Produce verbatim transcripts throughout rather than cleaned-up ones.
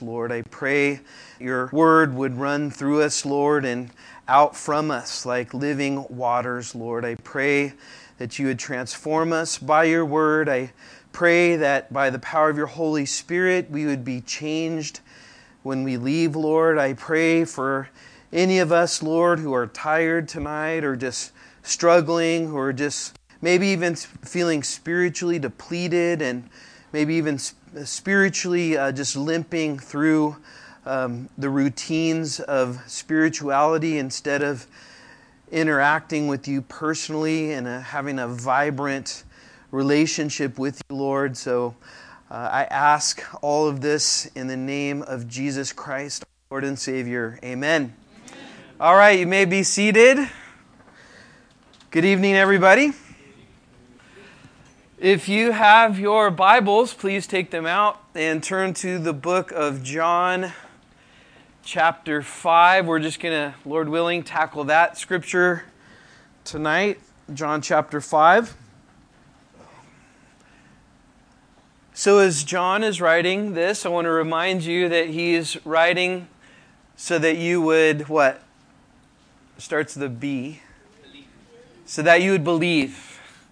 Lord. I pray your word would run through us, Lord, and out from us like living waters, Lord. I pray that you would transform us by your word. I pray that by the power of your Holy Spirit, we would be changed when we leave, Lord. I pray for any of us, Lord, who are tired tonight or just struggling or just maybe even feeling spiritually depleted and maybe even spiritually uh, just limping through um, the routines of spirituality instead of interacting with you personally and uh, having a vibrant relationship with you, Lord. So uh, I ask all of this in the name of Jesus Christ, our Lord and Savior. Amen. Amen. All right, you may be seated. Good evening, everybody. If you have your Bibles, please take them out and turn to the book of John, chapter five. We're just going to, Lord willing, tackle that scripture tonight. John chapter five. So as John is writing this, I want to remind you that he is writing so that you would, what? Starts with a B. So that you would believe.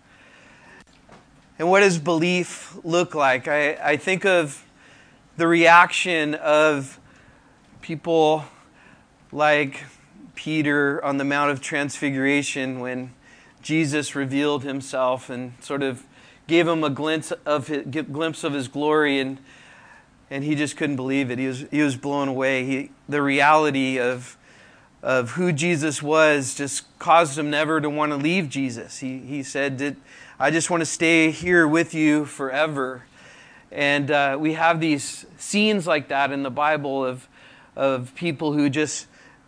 And what does belief look like? I, I think of the reaction of people like Peter on the Mount of Transfiguration when Jesus revealed himself and sort of gave him a glimpse of his, glimpse of his glory, and and he just couldn't believe it. He was he was blown away. He, the reality of of who Jesus was just caused him never to want to leave Jesus. He he said that, I just want to stay here with you forever. And uh, we have these scenes like that in the Bible of of people who just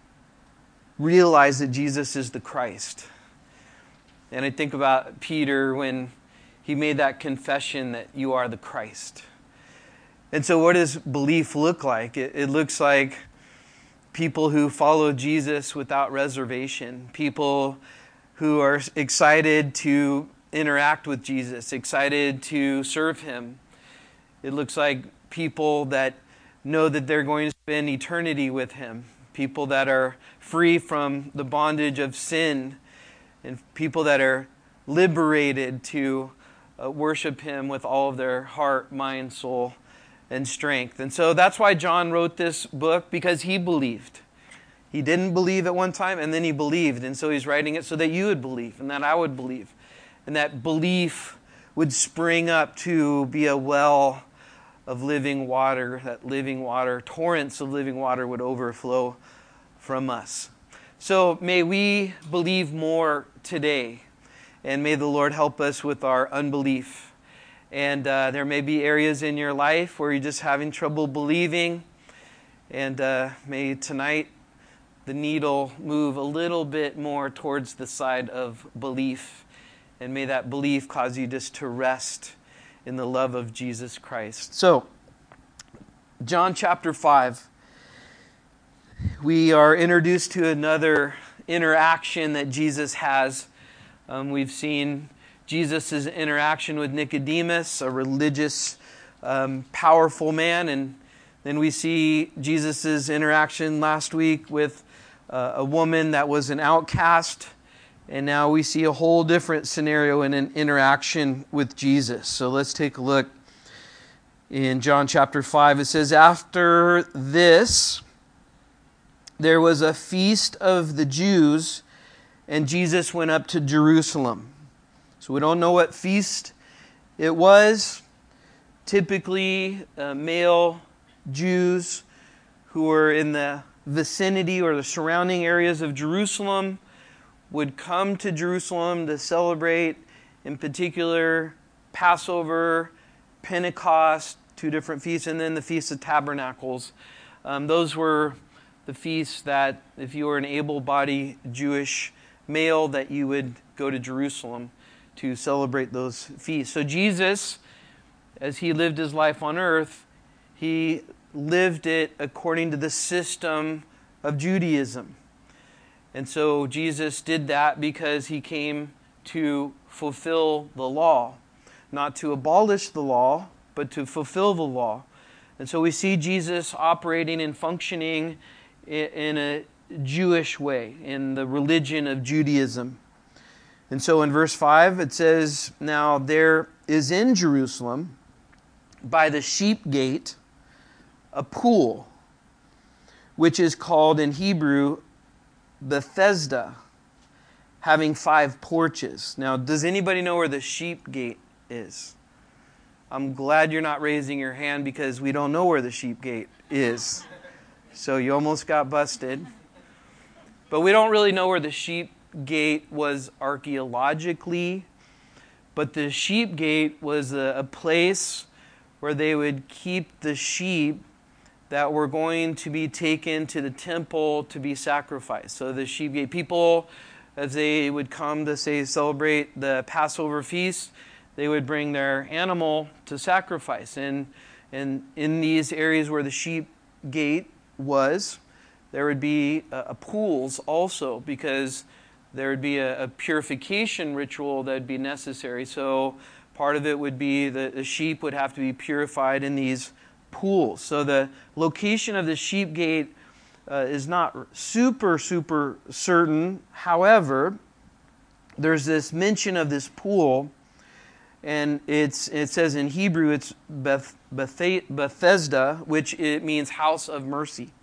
realize that Jesus is the Christ. And I think about Peter when he made that confession that you are the Christ. And so what does belief look like? It, it looks like people who follow Jesus without reservation. People who are excited to interact with Jesus, excited to serve Him. It looks like people that know that they're going to spend eternity with Him. People that are free from the bondage of sin. And people that are liberated to uh, worship Him with all of their heart, mind, soul, and strength. And so that's why John wrote this book, because he believed. He didn't believe at one time, and then he believed. And so he's writing it so that you would believe, and that I would believe. And that belief would spring up to be a well of living water. That living water, torrents of living water would overflow from us. So may we believe more today. And may the Lord help us with our unbelief. And uh, there may be areas in your life where you're just having trouble believing. And uh, may tonight the needle move a little bit more towards the side of belief. And may that belief cause you just to rest in the love of Jesus Christ. So, John chapter five. We are introduced to another interaction that Jesus has. Um, we've seen Jesus' interaction with Nicodemus, a religious, um, powerful man. And then we see Jesus' interaction last week with uh, a woman that was an outcast. And now we see a whole different scenario in an interaction with Jesus. So let's take a look in John chapter five. It says, after this, there was a feast of the Jews, and Jesus went up to Jerusalem. So we don't know what feast it was. Typically, uh, male Jews who were in the vicinity or the surrounding areas of Jerusalem would come to Jerusalem to celebrate, in particular, Passover, Pentecost, two different feasts, and then the Feast of Tabernacles. Um, those were the feasts that, if you were an able-bodied Jewish male, that you would go to Jerusalem to celebrate those feasts. So Jesus, as He lived His life on earth, He lived it according to the system of Judaism. And so Jesus did that because He came to fulfill the law. Not to abolish the law, but to fulfill the law. And so we see Jesus operating and functioning in a Jewish way, in the religion of Judaism. And so in verse five it says, "Now there is in Jerusalem by the sheep gate a pool, which is called in Hebrew Bethesda, having five porches." Now, does anybody know where the sheep gate is? I'm glad you're not raising your hand because we don't know where the sheep gate is. So you almost got busted. But we don't really know where the sheep gate was archaeologically. But the sheep gate was a, a place where they would keep the sheep that were going to be taken to the temple to be sacrificed. So the sheep gate, people, as they would come to, say, celebrate the Passover feast, they would bring their animal to sacrifice. And, and in these areas where the sheep gate was, there would be uh, pools also, because there would be a, a purification ritual that would be necessary. So part of it would be that the sheep would have to be purified in these pools. So the location of the sheep gate uh, is not super, super certain. However, there's this mention of this pool, and it's it says in Hebrew it's Beth, Bethe, Bethesda, which it means house of mercy.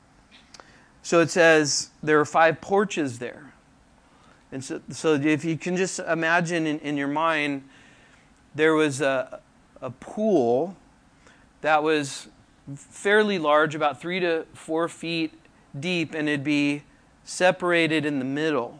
So it says there are five porches there. And so, so if you can just imagine in, in your mind, there was a, a pool that was fairly large, about three to four feet deep, and it'd be separated in the middle.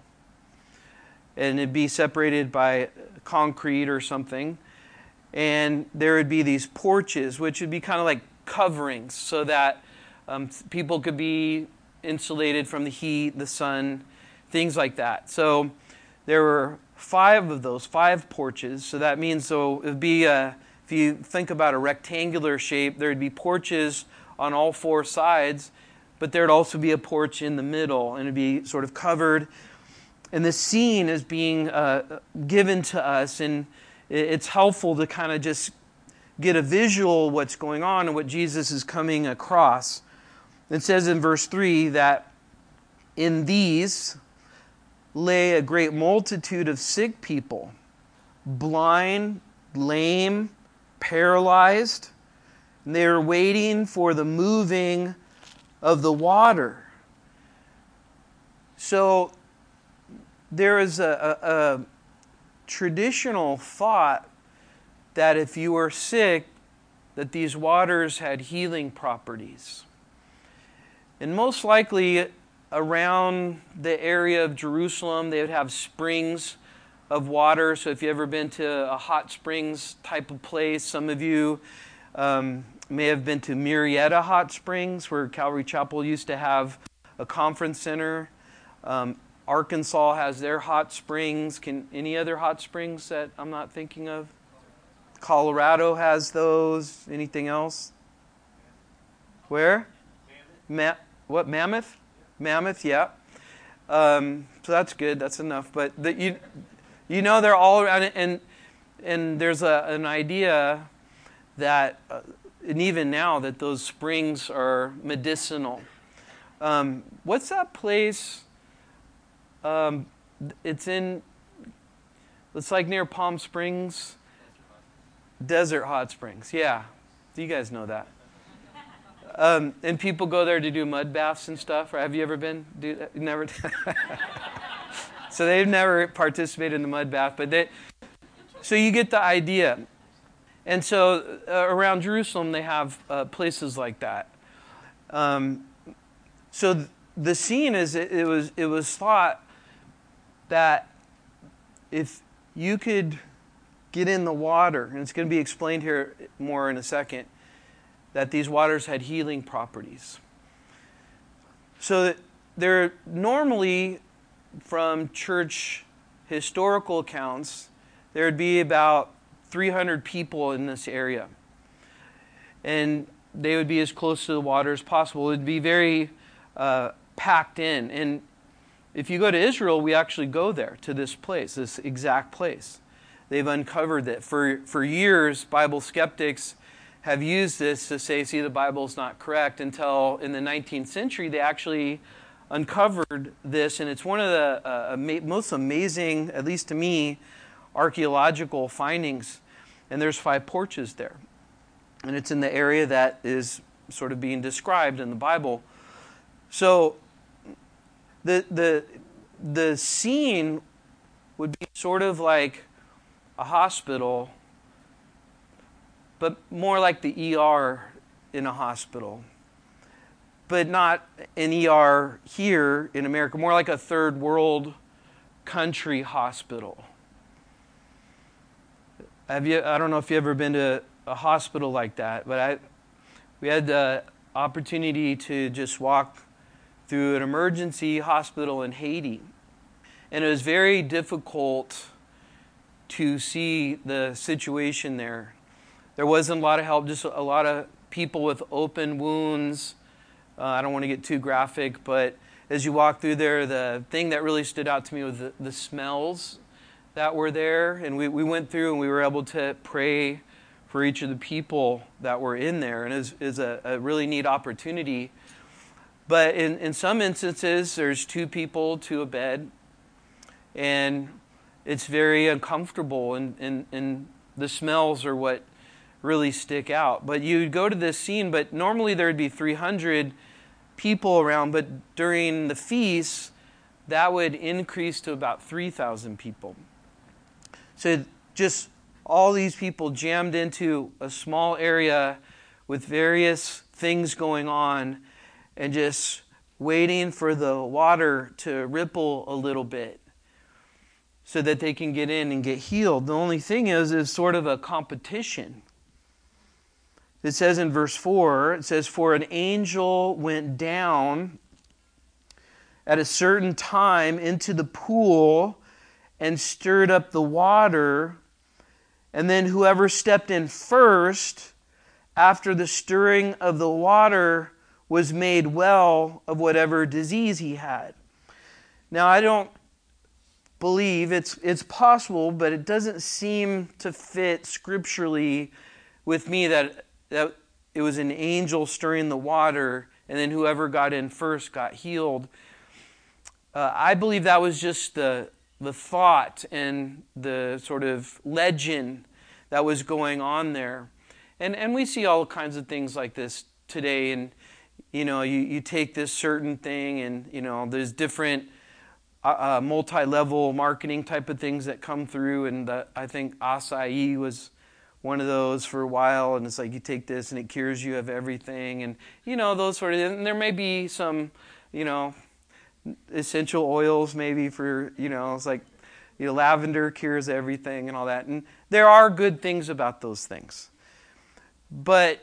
And it'd be separated by concrete or something. And there would be these porches, which would be kind of like coverings, so that um, people could be insulated from the heat, the sun, things like that. So there were five of those, five porches. So that means, so it would be, a, if you think about a rectangular shape, there would be porches on all four sides, but there would also be a porch in the middle, and it would be sort of covered. And the scene is being uh, given to us, and it's helpful to kind of just get a visual of what's going on and what Jesus is coming across. It says in verse three that in these lay a great multitude of sick people, blind, lame, paralyzed, and they were waiting for the moving of the water. So there is a, a, a traditional thought that if you were sick, that these waters had healing properties. And most likely around the area of Jerusalem, they would have springs of water. So if you've ever been to a hot springs type of place, some of you um, may have been to Murrieta Hot Springs, where Calvary Chapel used to have a conference center. Um, Arkansas has their hot springs. Can any other hot springs that I'm not thinking of? Colorado has those. Anything else? Where? Ma- what, Mammoth? Mammoth, yeah. Um, so that's good. That's enough. But the, you, you know, they're all around, and and there's a, an idea that, uh, and even now, that those springs are medicinal. Um, what's that place? Um, it's in. It's like near Palm Springs. Desert Hot Springs. Yeah, you guys know that. Um, and people go there to do mud baths and stuff. Or have you ever been? Do that? Never. So they've never participated in the mud bath, but they. So you get the idea. And so uh, around Jerusalem, they have uh, places like that. Um, so th- the scene is it, it was it was thought that if you could get in the water, and it's going to be explained here more in a second, that these waters had healing properties. So that there normally, from church historical accounts, there would be about three hundred people in this area. And they would be as close to the water as possible. It would be very uh, packed in. And if you go to Israel, we actually go there, to this place, this exact place. They've uncovered that. For, for years, Bible skeptics have used this to say, see, the Bible's not correct, until in the nineteenth century they actually uncovered this, and it's one of the uh, ama- most amazing, at least to me, archaeological findings. And there's five porches there. And it's in the area that is sort of being described in the Bible. So the the the scene would be sort of like a hospital, but more like the E R in a hospital. But not an E R here in America, more like a third world country hospital. Have you? I don't know if you've ever been to a hospital like that, but I, we had the opportunity to just walk through an emergency hospital in Haiti. And it was very difficult to see the situation there. There wasn't a lot of help, just a lot of people with open wounds. Uh, I don't want to get too graphic, but as you walk through there, the thing that really stood out to me was the, the smells that were there. And we, we went through and we were able to pray for each of the people that were in there. And it was, it was a, a really neat opportunity. But in, in some instances, there's two people to a bed. And it's very uncomfortable. And, and, and the smells are what really stick out. But you'd go to this scene, but normally there'd be three hundred people around. But during the feast, that would increase to about three thousand people. So just all these people jammed into a small area with various things going on and just waiting for the water to ripple a little bit so that they can get in and get healed. The only thing is, is sort of a competition. It says in verse four, it says, "For an angel went down at a certain time into the pool and stirred up the water, and then whoever stepped in first after the stirring of the water was made well of whatever disease he had." Now, I don't believe it's it's possible, but it doesn't seem to fit scripturally with me that, that it was an angel stirring the water, and then whoever got in first got healed. Uh, I believe that was just the the thought and the sort of legend that was going on there. And and we see all kinds of things like this today. And, you know, you, you take this certain thing and, you know, there's different uh, multi-level marketing type of things that come through. And the, I think acai was one of those for a while. And it's like you take this and it cures you of everything. And, you know, those sort of, and there may be some, you know, essential oils maybe for, you know, it's like, you know, lavender cures everything and all that. And there are good things about those things. But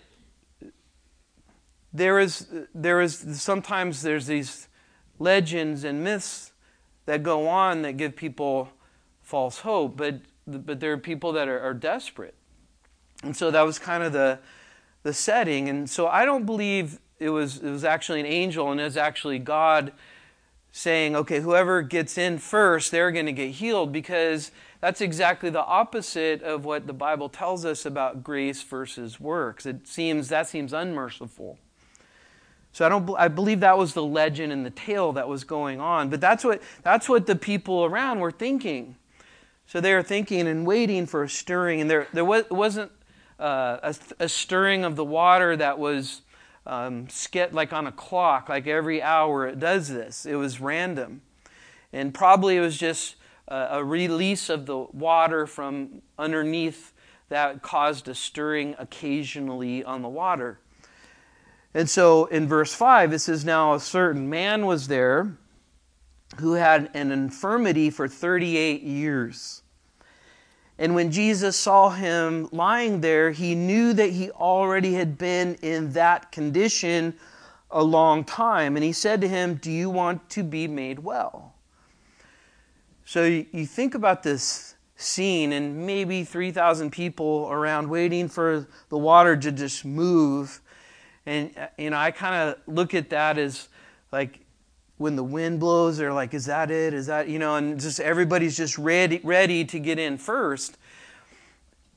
there is, there is sometimes there's these legends and myths that go on that give people false hope. But but there are people that are, are desperate. And so that was kind of the the setting. And so I don't believe it was it was actually an angel, and it was actually God saying, okay, whoever gets in first, they're going to get healed, because that's exactly the opposite of what the Bible tells us about grace versus works. It seems that seems unmerciful. So I don't. I believe that was the legend and the tale that was going on. But that's what that's what the people around were thinking. So they were thinking and waiting for a stirring, and there there was, wasn't uh, a, a stirring of the water that was Um, skit like on a clock, like every hour it does this. It was random. And probably it was just a, a release of the water from underneath that caused a stirring occasionally on the water. And so in verse five it says, "Now a certain man was there who had an infirmity for thirty-eight years. And when Jesus saw him lying there, he knew that he already had been in that condition a long time. And he said to him, 'Do you want to be made well?'" So you think about this scene, and maybe three thousand people around waiting for the water to just move. And, you know, I kind of look at that as like, when the wind blows, they're like, is that it? Is that, you know, and just everybody's just ready ready to get in first.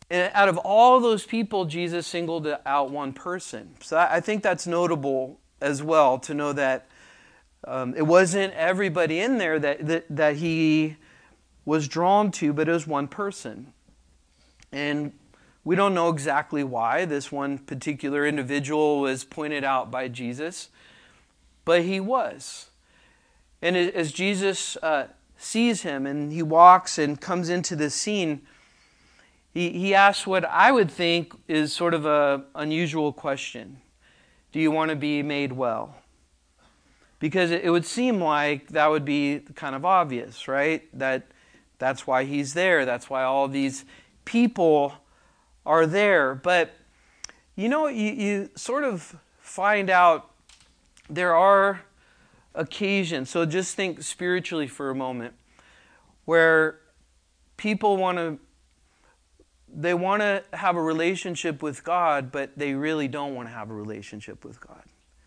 And out of all those people, Jesus singled out one person. So I think that's notable as well, to know that um, it wasn't everybody in there that, that, that he was drawn to, but it was one person. And we don't know exactly why this one particular individual was pointed out by Jesus, but he was. And as Jesus uh, sees him and he walks and comes into this scene, he, he asks what I would think is sort of an unusual question. Do you want to be made well? Because it, it would seem like that would be kind of obvious, right? That that's why he's there. That's why all these people are there. But, you know, you, you sort of find out there are occasions, so just think spiritually for a moment, where people want to, they want to have a relationship with God, but they really don't want to have a relationship with God.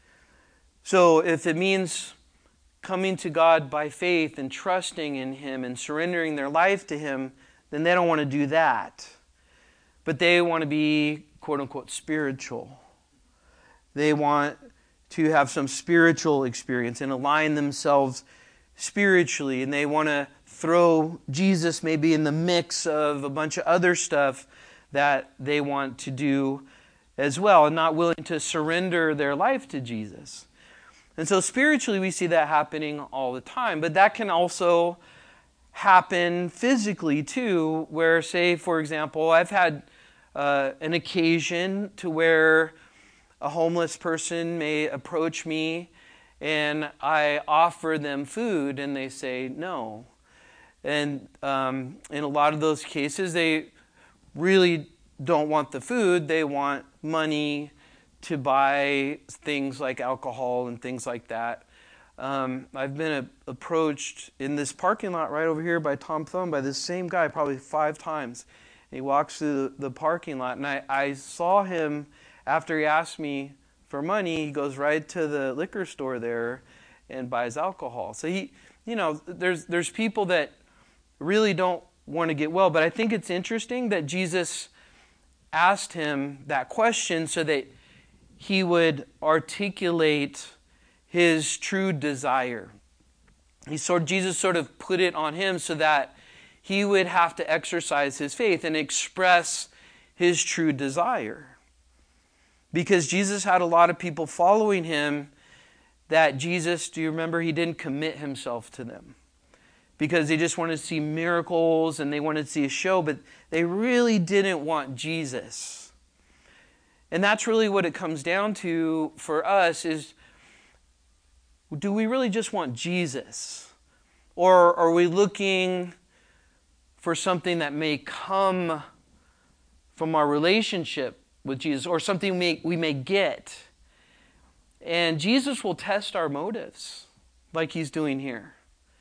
So if it means coming to God by faith and trusting in Him and surrendering their life to Him, then they don't want to do that. But they want to be, quote unquote, spiritual. They want to have some spiritual experience and align themselves spiritually. And they want to throw Jesus maybe in the mix of a bunch of other stuff that they want to do as well, and not willing to surrender their life to Jesus. And so spiritually we see that happening all the time. But that can also happen physically too, where, say, for example, I've had uh, an occasion to where a homeless person may approach me and I offer them food and they say no. And um, in a lot of those cases, they really don't want the food. They want money to buy things like alcohol and things like that. Um, I've been a- approached in this parking lot right over here by Tom Thumb by this same guy probably five times. And he walks through the, the parking lot, and I, I saw him after he asked me for money. He goes right to the liquor store there and buys alcohol. So he, you know, there's there's people that really don't want to get well. But I think it's interesting that Jesus asked him that question so that he would articulate his true desire. He sort Jesus sort of put it on him so that he would have to exercise his faith and express his true desire. Because Jesus had a lot of people following him that Jesus, do you remember, he didn't commit himself to them. Because they just wanted to see miracles and they wanted to see a show, but they really didn't want Jesus. And that's really what it comes down to for us is, do we really just want Jesus? Or are we looking for something that may come from our relationship with Jesus, or something we may, we may get? And Jesus will test our motives like he's doing here.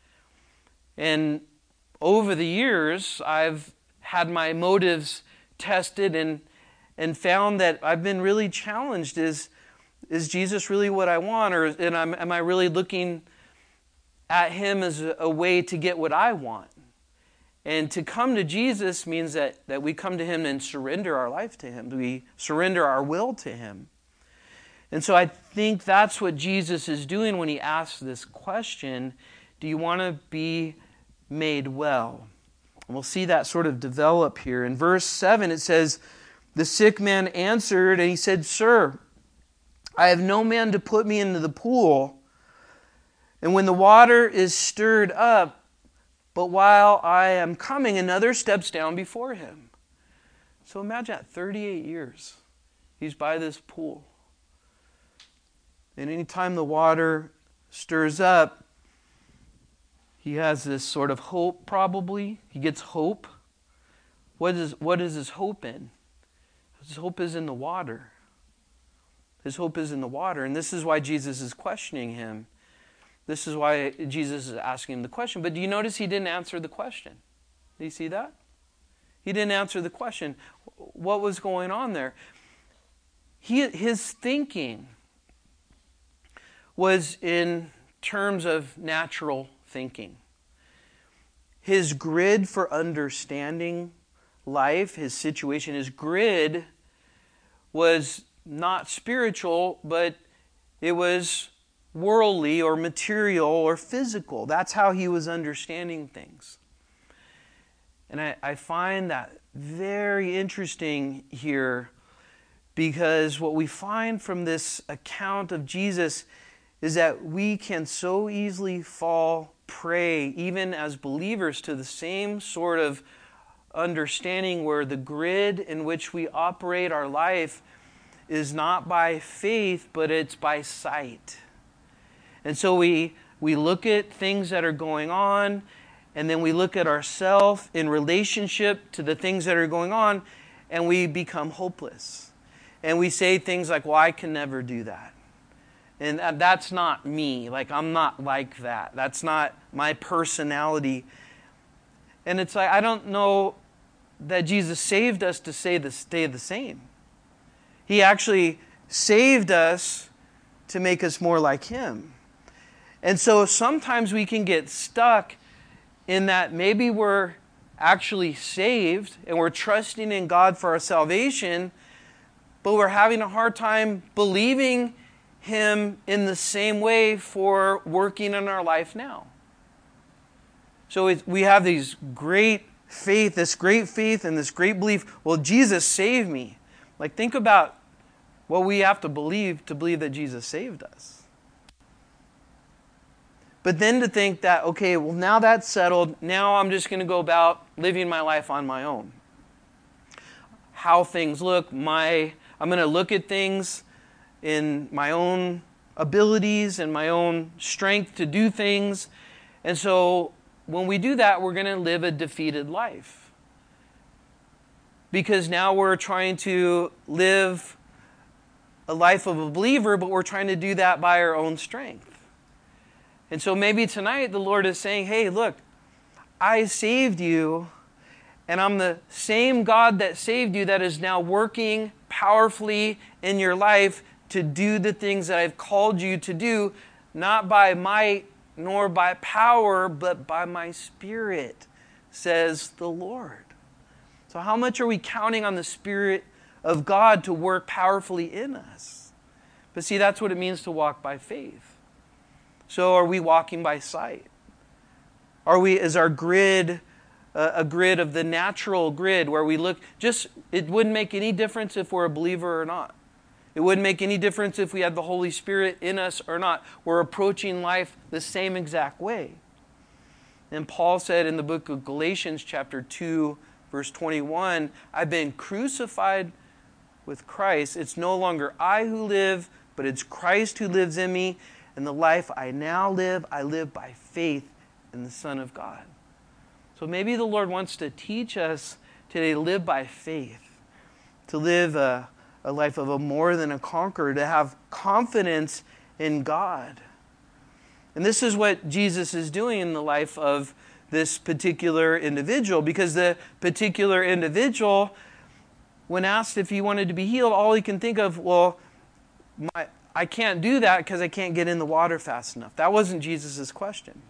And over the years, I've had my motives tested and and found that I've been really challenged. Is, is Jesus really what I want? Or and I'm, am I really looking at him as a, a way to get what I want? And to come to Jesus means that, that we come to him and surrender our life to him. We surrender our will to him. And so I think that's what Jesus is doing when he asks this question, do you want to be made well? And we'll see that sort of develop here. In verse seven it says, the sick man answered and he said, Sir, I have no man to put me into the pool, and when the water is stirred up, but while I am coming, another steps down before him. So imagine that, thirty-eight years. He's by this pool. And anytime the water stirs up, he has this sort of hope probably. He gets hope. What is, what is his hope in? His hope is in the water. His hope is in the water. And this is why Jesus is questioning him. This is why Jesus is asking him the question. But do you notice he didn't answer the question? Do you see that? He didn't answer the question. What was going on there? He, his thinking was in terms of natural thinking. His grid for understanding life, his situation, his grid was not spiritual, but it was worldly or material or physical. That's how he was understanding things. And I, I find that very interesting here, because what we find from this account of Jesus is that we can so easily fall prey, even as believers, to the same sort of understanding where the grid in which we operate our life is not by faith, but it's by sight. And so we, we look at things that are going on, and then we look at ourselves in relationship to the things that are going on, and we become hopeless. And we say things like, well, I can never do that. And that's not me. Like, I'm not like that. That's not my personality. And it's like, I don't know that Jesus saved us to say the, stay the same. He actually saved us to make us more like Him. And so sometimes we can get stuck in that maybe we're actually saved and we're trusting in God for our salvation, but we're having a hard time believing Him in the same way for working in our life now. So it, we have these great faith, this great faith and this great belief, well, Jesus saved me. Like, think about what we have to believe to believe that Jesus saved us. But then to think that, okay, well, now that's settled. Now I'm just going to go about living my life on my own. How things look, my I'm going to look at things in my own abilities and my own strength to do things. And so when we do that, we're going to live a defeated life. Because now we're trying to live a life of a believer, but we're trying to do that by our own strength. And so maybe tonight the Lord is saying, hey, look, I saved you, and I'm the same God that saved you that is now working powerfully in your life to do the things that I've called you to do, not by might nor by power, but by my Spirit, says the Lord. So how much are we counting on the Spirit of God to work powerfully in us? But see, that's what it means to walk by faith. So are we walking by sight? Are we, is our grid uh, a grid of the natural grid where we look, just, it wouldn't make any difference if we're a believer or not. It wouldn't make any difference if we had the Holy Spirit in us or not. We're approaching life the same exact way. And Paul said in the book of Galatians chapter two, verse twenty-one, I've been crucified with Christ. It's no longer I who live, but it's Christ who lives in me. And the life I now live, I live by faith in the Son of God. So maybe the Lord wants to teach us today to live by faith, to live a, a life of a more than a conqueror, to have confidence in God. And this is what Jesus is doing in the life of this particular individual, because the particular individual, when asked if he wanted to be healed, all he can think of, well, my I can't do that because I can't get in the water fast enough. That wasn't Jesus' question.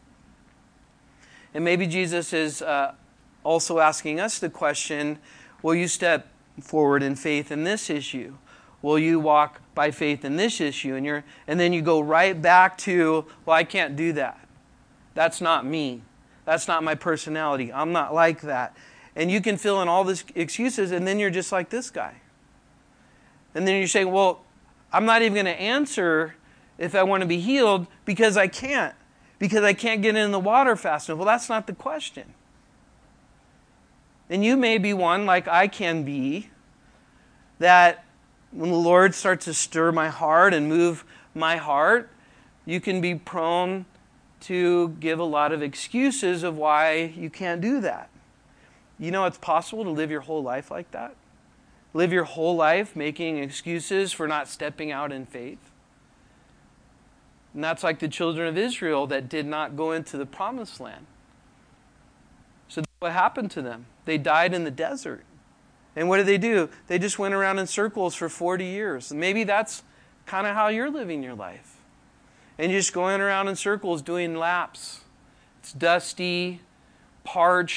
And maybe Jesus is uh, also asking us the question, will you step forward in faith in this issue? Will you walk by faith in this issue? And you're, and then you go right back to, well, I can't do that. That's not me. That's not my personality. I'm not like that. And you can fill in all these excuses, and then you're just like this guy. And then you're saying, well, I'm not even going to answer if I want to be healed because I can't. Because I can't get in the water fast enough. Well, that's not the question. And you may be one, like I can be, that when the Lord starts to stir my heart and move my heart, you can be prone to give a lot of excuses of why you can't do that. You know, it's possible to live your whole life like that. Live your whole life making excuses for not stepping out in faith. And that's like the children of Israel that did not go into the promised land. So what happened to them? They died in the desert. And what did they do? They just went around in circles for forty years. And maybe that's kind of how you're living your life. And you're just going around in circles doing laps. It's dusty, parched,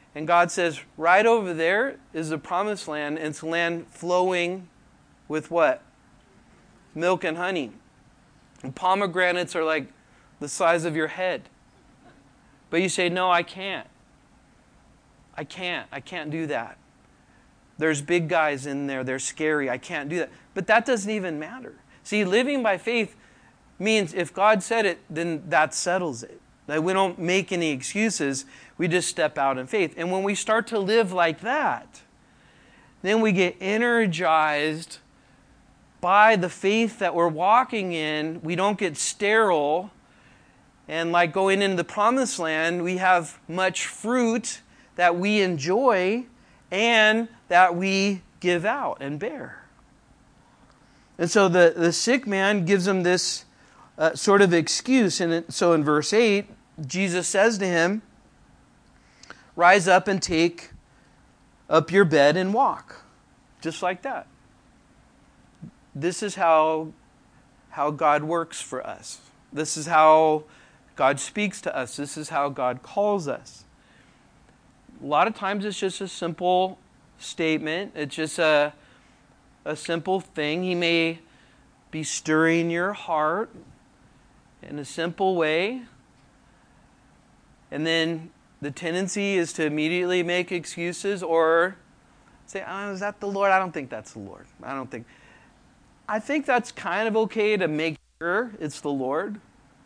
And God says, right over there is the promised land, and it's land flowing with what? Milk and honey. And pomegranates are like the size of your head. But you say, no, I can't. I can't. I can't do that. There's big guys in there. They're scary. I can't do that. But that doesn't even matter. See, living by faith means if God said it, then that settles it. Like we don't make any excuses. We just step out in faith. And when we start to live like that, then we get energized by the faith that we're walking in. We don't get sterile. And like going into the promised land, we have much fruit that we enjoy and that we give out and bear. And so the, the sick man gives him this uh, sort of excuse. And it, so in verse eight, Jesus says to him, rise up and take up your bed and walk. Just like that. This is how, how God works for us. This is how God speaks to us. This is how God calls us. A lot of times it's just a simple statement. It's just a, a simple thing. He may be stirring your heart in a simple way. And then the tendency is to immediately make excuses or say, oh, is that the Lord? I don't think that's the Lord. I don't think. I think that's kind of okay to make sure it's the Lord.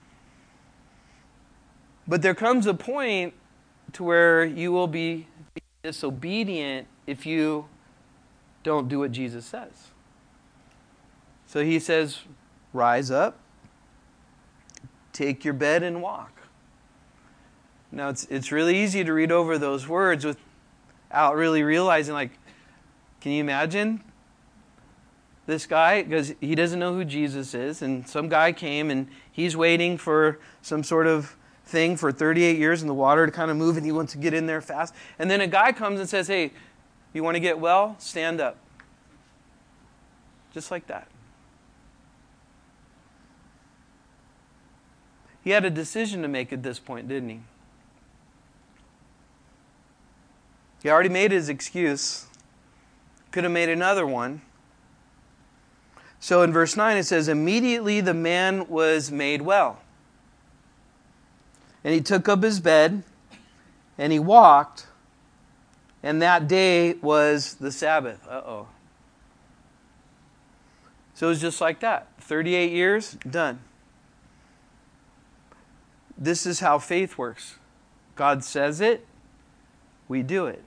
But there comes a point to where you will be disobedient if you don't do what Jesus says. So he says, rise up, take your bed and walk. Now it's it's really easy to read over those words without really realizing, like, can you imagine this guy? Because he doesn't know who Jesus is, and some guy came and he's waiting for some sort of thing for thirty-eight years in the water to kind of move, and he wants to get in there fast. And then a guy comes and says, hey, you want to get well? Stand up. Just like that. He had a decision to make at this point, didn't he? He already made his excuse. Could have made another one. So in verse nine it says, immediately the man was made well. And he took up his bed, and he walked, and that day was the Sabbath. Uh-oh. So it was just like that. thirty-eight years, done. This is how faith works. God says it, we do it.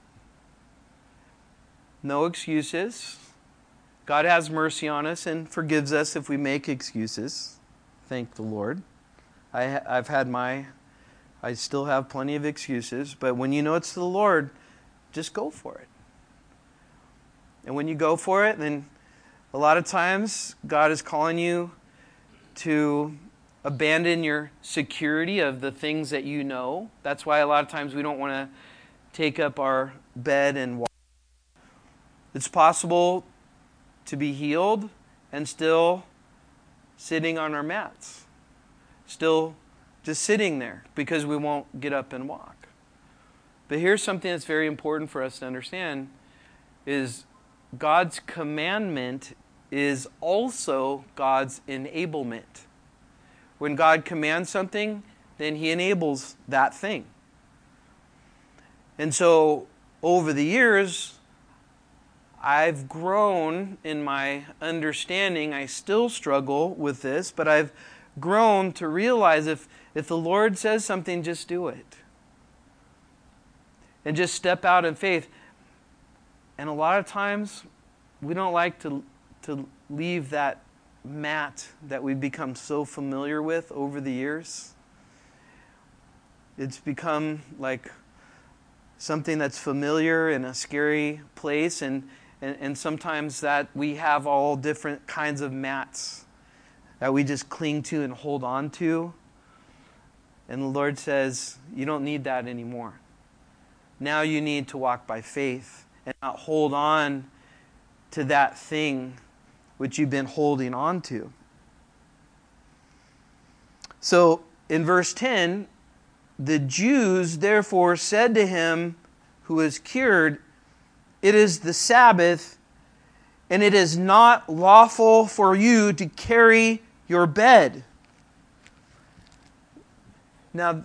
No excuses. God has mercy on us and forgives us if we make excuses. Thank the Lord. I, I've had my... I still have plenty of excuses, but when you know it's the Lord, just go for it. And when you go for it, then a lot of times God is calling you to abandon your security of the things that you know. That's why a lot of times we don't want to take up our bed and walk. It's possible to be healed and still sitting on our mats. Still just sitting there because we won't get up and walk. But here's something that's very important for us to understand is God's commandment is also God's enablement. When God commands something, then He enables that thing. And so over the years, I've grown in my understanding. I still struggle with this, but I've grown to realize if, if the Lord says something, just do it. And just step out in faith. And a lot of times, we don't like to, to leave that mat that we've become so familiar with over the years. It's become like something that's familiar in a scary place, and, and, and sometimes that we have all different kinds of mats that we just cling to and hold on to. And the Lord says, you don't need that anymore. Now you need to walk by faith and not hold on to that thing which you've been holding on to. So in verse ten, the Jews therefore said to him, who was cured, it is the Sabbath, and it is not lawful for you to carry your bed. Now,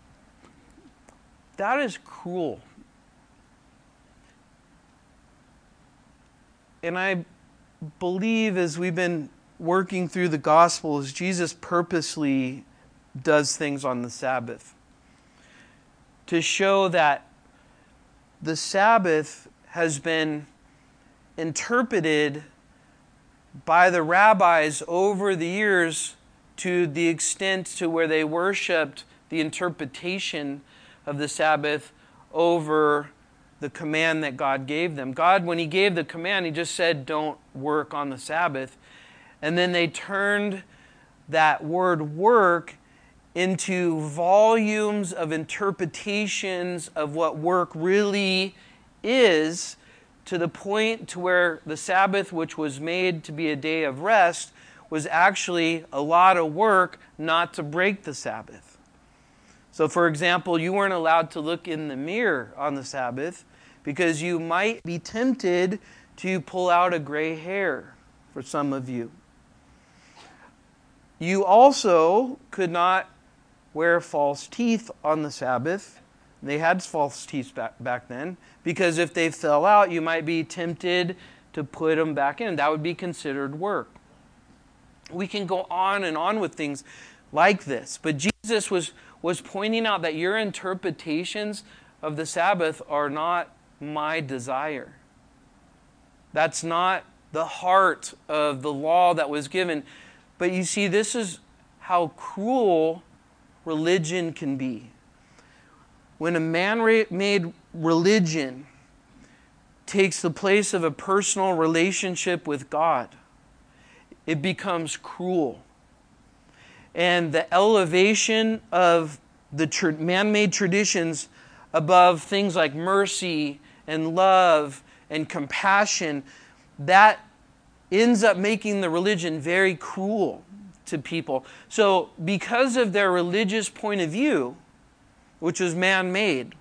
that is cruel. And I believe as we've been working through the Gospels, Jesus purposely does things on the Sabbath to show that the Sabbath has been interpreted by the rabbis over the years to the extent to where they worshipped the interpretation of the Sabbath over the command that God gave them. God, when He gave the command, He just said, don't work on the Sabbath. And then they turned that word work into volumes of interpretations of what work really is, to the point to where the Sabbath, which was made to be a day of rest, was actually a lot of work not to break the Sabbath. So, for example, you weren't allowed to look in the mirror on the Sabbath because you might be tempted to pull out a gray hair for some of you. You also could not wear false teeth on the Sabbath. They had false teeth back, back then, because if they fell out, you might be tempted to put them back in. That would be considered work. We can go on and on with things like this, but Jesus was, was pointing out that your interpretations of the Sabbath are not my desire. That's not the heart of the law that was given. But you see, this is how cruel religion can be. When a man-made religion takes the place of a personal relationship with God, it becomes cruel. And the elevation of the tr- man-made traditions above things like mercy and love and compassion, that ends up making the religion very cruel to people. So because of their religious point of view, which was man-made,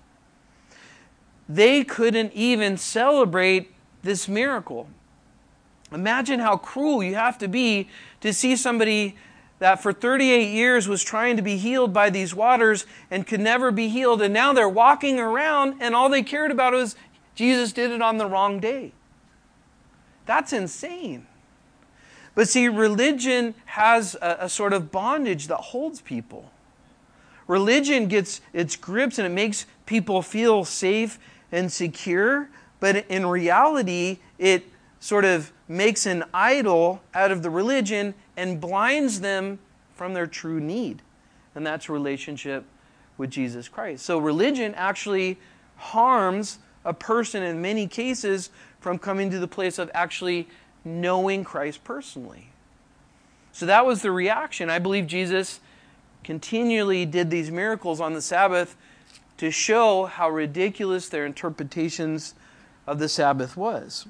they couldn't even celebrate this miracle. Imagine how cruel you have to be to see somebody that for thirty-eight years was trying to be healed by these waters and could never be healed, and now they're walking around and all they cared about was Jesus did it on the wrong day. That's insane. But see, religion has a, a sort of bondage that holds people. Religion gets its grips and it makes people feel safe and secure, but in reality, it sort of makes an idol out of the religion and blinds them from their true need. And that's relationship with Jesus Christ. So religion actually harms a person in many cases from coming to the place of actually knowing Christ personally. So that was the reaction. I believe Jesus continually did these miracles on the Sabbath to show how ridiculous their interpretations of the Sabbath was.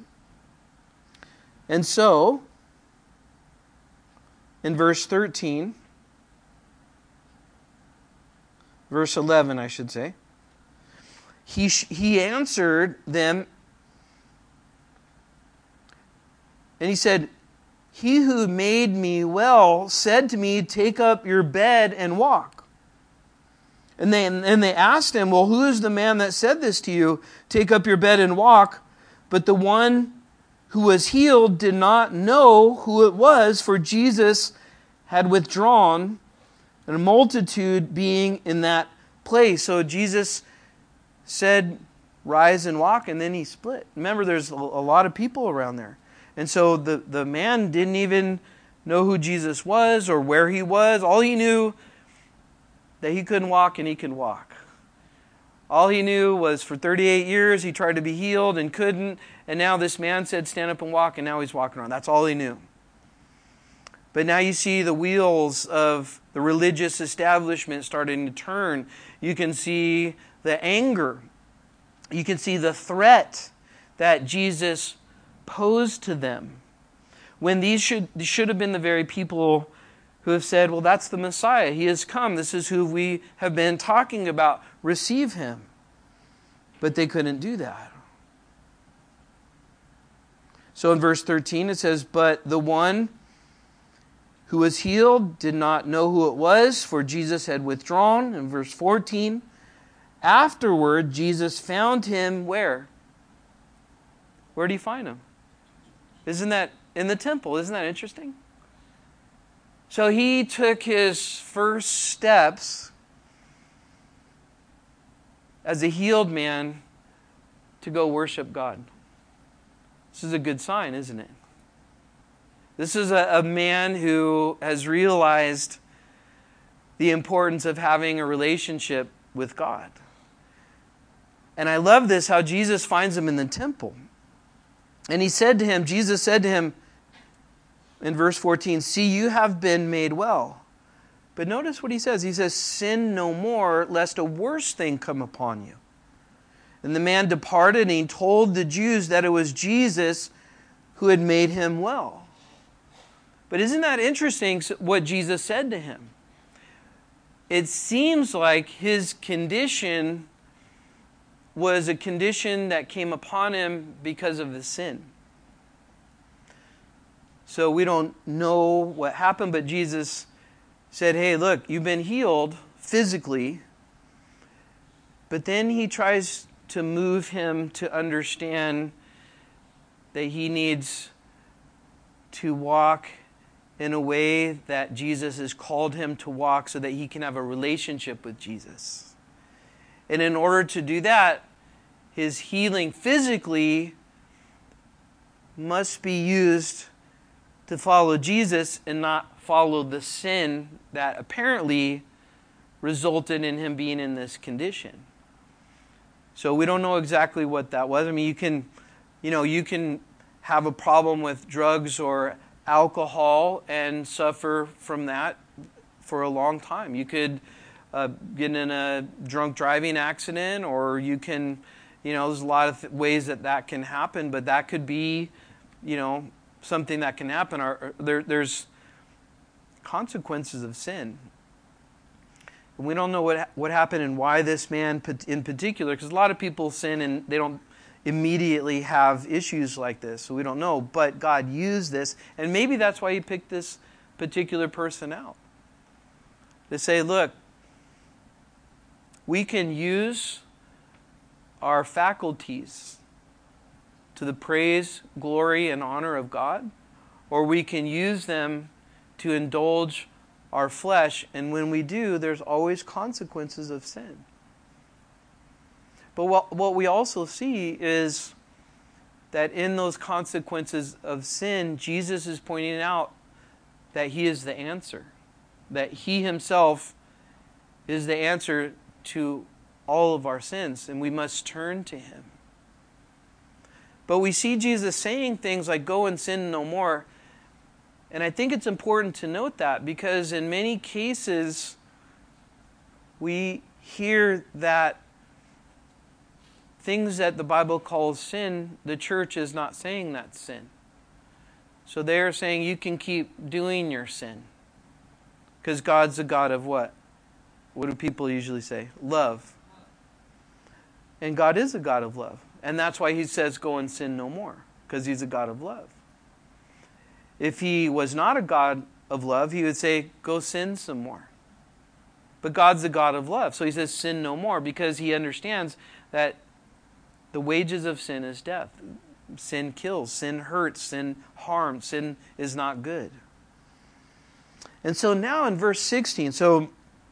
And so, in verse thirteen, verse eleven, I should say, he, he answered them, and he said, "He who made me well said to me, 'Take up your bed and walk.' And they, and they asked him, 'Well, who is the man that said this to you? Take up your bed and walk.' But the one who was healed did not know who it was, for Jesus had withdrawn, and a multitude being in that place." So Jesus said, "Rise and walk," and then he split. Remember, there's a lot of people around there. And so the, the man didn't even know who Jesus was or where he was. All he knew that he couldn't walk and he could walk. All he knew was for thirty-eight years he tried to be healed and couldn't. And now this man said, "Stand up and walk," and now he's walking around. That's all he knew. But now you see the wheels of the religious establishment starting to turn. You can see the anger. You can see the threat that Jesus posed to them, when these should, these should have been the very people who have said, "Well, that's the Messiah. He has come. This is who we have been talking about. Receive him." But they couldn't do that. So in verse thirteen it says, but the one who was healed did not know who it was, for Jesus had withdrawn. In verse fourteen, afterward Jesus found him where? Where did he find him? Isn't that in the temple? Isn't that interesting? So he took his first steps as a healed man to go worship God. This is a good sign, isn't it? This is a, a man who has realized the importance of having a relationship with God. And I love this, how Jesus finds him in the temple. And he said to him, Jesus said to him in verse fourteen, see, you have been made well. But notice what he says. He says, sin no more, lest a worse thing come upon you. And the man departed, and he told the Jews that it was Jesus who had made him well. But isn't that interesting what Jesus said to him? It seems like his condition was a condition that came upon him because of the sin. So we don't know what happened, but Jesus said, hey, look, you've been healed physically. But then he tries to move him to understand that he needs to walk in a way that Jesus has called him to walk so that he can have a relationship with Jesus. And in order to do that, his healing physically must be used to follow Jesus and not follow the sin that apparently resulted in him being in this condition. So we don't know exactly what that was. I mean, you can, you know, you can have a problem with drugs or alcohol and suffer from that for a long time. You could uh, get in a drunk driving accident, or you can, you know, there's a lot of th- ways that that can happen, but that could be, you know, something that can happen. Or, or there, there's consequences of sin. And we don't know what what happened and why this man in particular, because a lot of people sin and they don't immediately have issues like this, so we don't know. But God used this, and maybe that's why he picked this particular person out. To say, look, we can use our faculties to the praise, glory, and honor of God, or we can use them to indulge our flesh, and when we do, there's always consequences of sin. But what, what we also see is that in those consequences of sin, Jesus is pointing out that he is the answer. That he himself is the answer to all of our sins, and we must turn to him. But we see Jesus saying things like, go and sin no more. And I think it's important to note that, because in many cases, we hear that things that the Bible calls sin, the church is not saying that's sin. So they're saying you can keep doing your sin. Because God's a God of what? What do people usually say? Love. And God is a God of love. And that's why he says go and sin no more. Because he's a God of love. If he was not a God of love, he would say go sin some more. But God's a God of love. So he says sin no more, because he understands that the wages of sin is death. Sin kills, sin hurts, sin harms, sin is not good. And so now in verse sixteen, so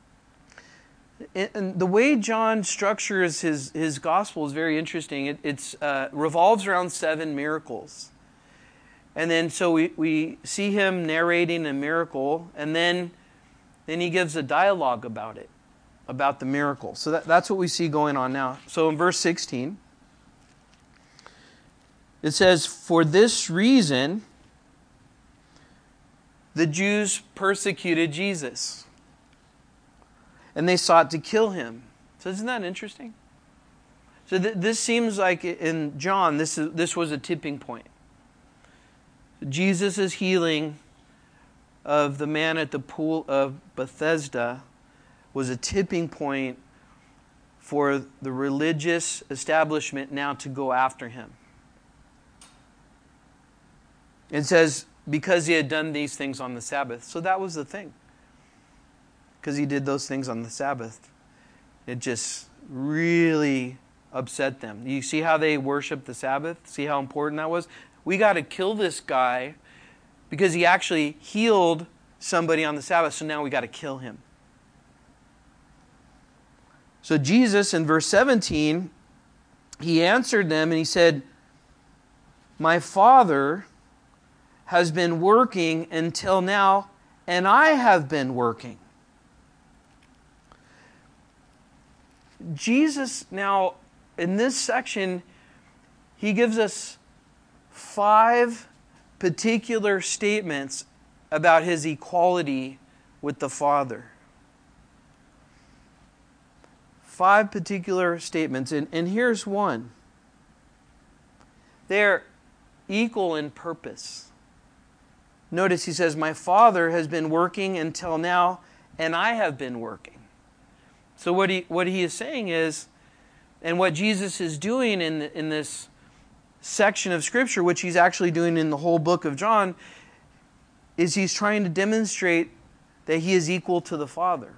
in the way John structures his, his gospel is very interesting. It it's, uh, revolves around seven miracles. And then so we, we see him narrating a miracle, and then, then he gives a dialogue about it, about the miracle. So that, that's what we see going on now. So in verse sixteen, it says, for this reason, the Jews persecuted Jesus, and they sought to kill him. So isn't that interesting? So th- this seems like in John, this is, this was a tipping point. Jesus' healing of the man at the pool of Bethesda was a tipping point for the religious establishment now to go after him. It says, because he had done these things on the Sabbath. So that was the thing. Because he did those things on the Sabbath. It just really upset them. You see how they worshiped the Sabbath? See how important that was? We got to kill this guy because he actually healed somebody on the Sabbath, so now we got to kill him. So Jesus, in verse seventeen, he answered them and he said, my Father has been working until now, and I have been working. Jesus now, in this section, he gives us five particular statements about his equality with the Father. Five particular statements, and, and here's one. They're equal in purpose. Notice he says, my Father has been working until now, and I have been working. So what he, what he is saying is, and what Jesus is doing in, the, in this section of Scripture, which he's actually doing in the whole book of John, is he's trying to demonstrate that he is equal to the Father.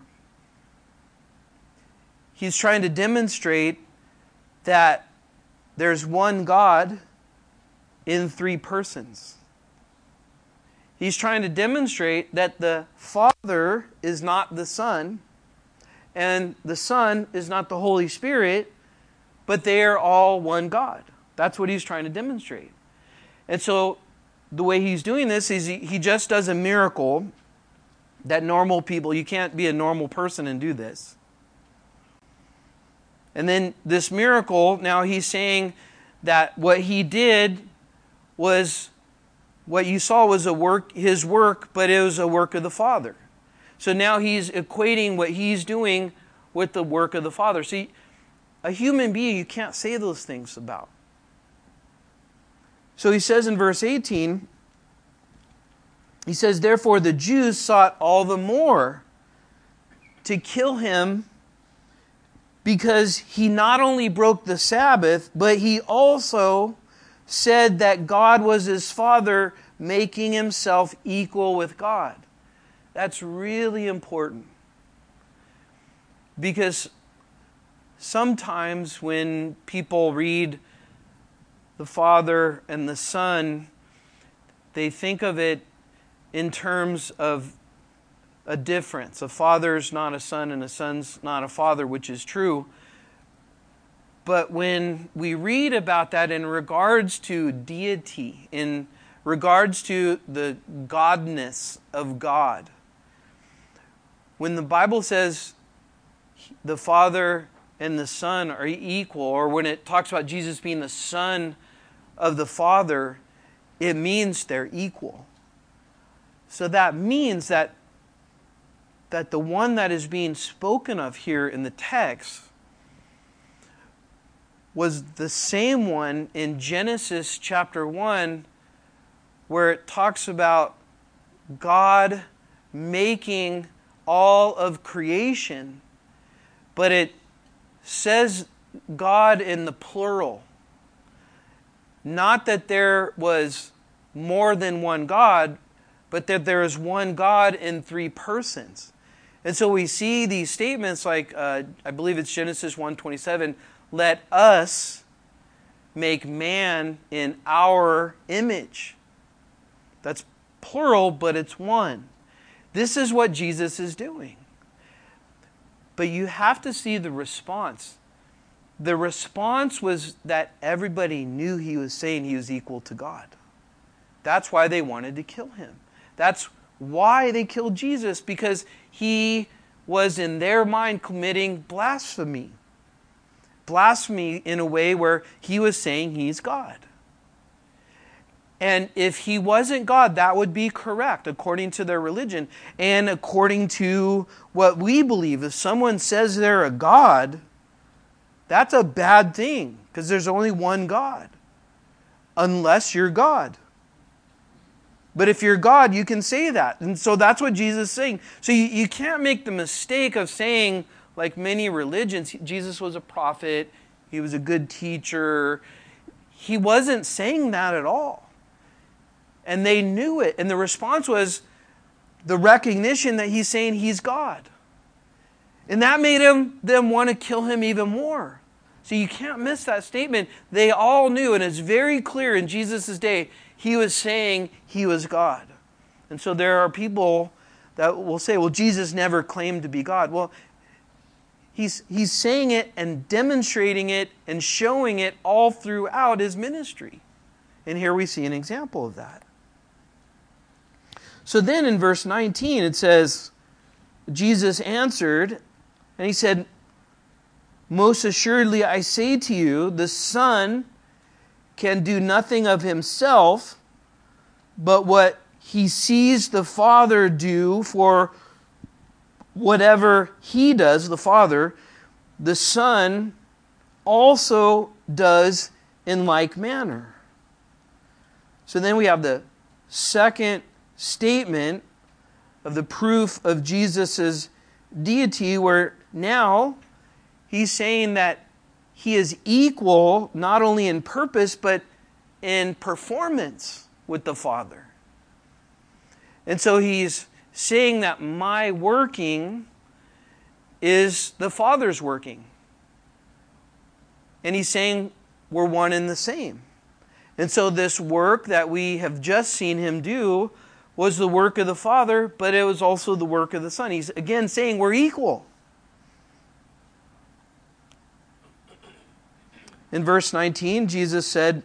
He's trying to demonstrate that there's one God in three persons. He's trying to demonstrate that the Father is not the Son, and the Son is not the Holy Spirit, but they are all one God. That's what he's trying to demonstrate. And so the way he's doing this is he, he just does a miracle that normal people, you can't be a normal person and do this. And then this miracle, now he's saying that what he did was, what you saw was a work, his work, but it was a work of the Father. So now he's equating what he's doing with the work of the Father. See, a human being you can't say those things about. So he says in verse eighteen, he says, therefore the Jews sought all the more to kill him because he not only broke the Sabbath, but he also said that God was his Father, making himself equal with God. That's really important. Because sometimes when people read the Father and the Son, they think of it in terms of a difference. A father's not a son and a son's not a father, which is true. But when we read about that in regards to deity, in regards to the godness of God, when the Bible says the Father and the Son are equal, or when it talks about Jesus being the Son of the Father, it means they're equal. So that means that, that the one that is being spoken of here in the text was the same one in Genesis chapter one, where it talks about God making all of creation, but it says God in the plural. Not that there was more than one God, but that there is one God in three persons. And so we see these statements like, uh, I believe it's Genesis one twenty-seven, let us make man in our image. That's plural, but it's one. This is what Jesus is doing. But you have to see the response. The response was that everybody knew he was saying he was equal to God. That's why they wanted to kill him. That's why they killed Jesus, because he was in their mind committing blasphemy. Blasphemy in a way where he was saying he's God. And if he wasn't God, that would be correct according to their religion. And according to what we believe, if someone says they're a God, that's a bad thing, because there's only one God. Unless you're God. But if you're God, you can say that. And so that's what Jesus is saying. So you, you can't make the mistake of saying, like many religions, Jesus was a prophet, he was a good teacher. He wasn't saying that at all. And they knew it. And the response was the recognition that he's saying he's God. And that made him, them want to kill him even more. So you can't miss that statement. They all knew, and it's very clear in Jesus' day, he was saying he was God. And so there are people that will say, well, Jesus never claimed to be God. Well, he's, he's saying it and demonstrating it and showing it all throughout his ministry. And here we see an example of that. So then in verse nineteen it says, Jesus answered, and he said, most assuredly I say to you, the Son can do nothing of himself, but what he sees the Father do, for whatever he does, the Father, the Son also does in like manner. So then we have the second statement of the proof of Jesus' deity, where now he's saying that he is equal not only in purpose but in performance with the Father. And so he's saying that my working is the Father's working. And he's saying we're one and the same. And so this work that we have just seen him do was the work of the Father, but it was also the work of the Son. He's again saying we're equal. In verse nineteen, Jesus said,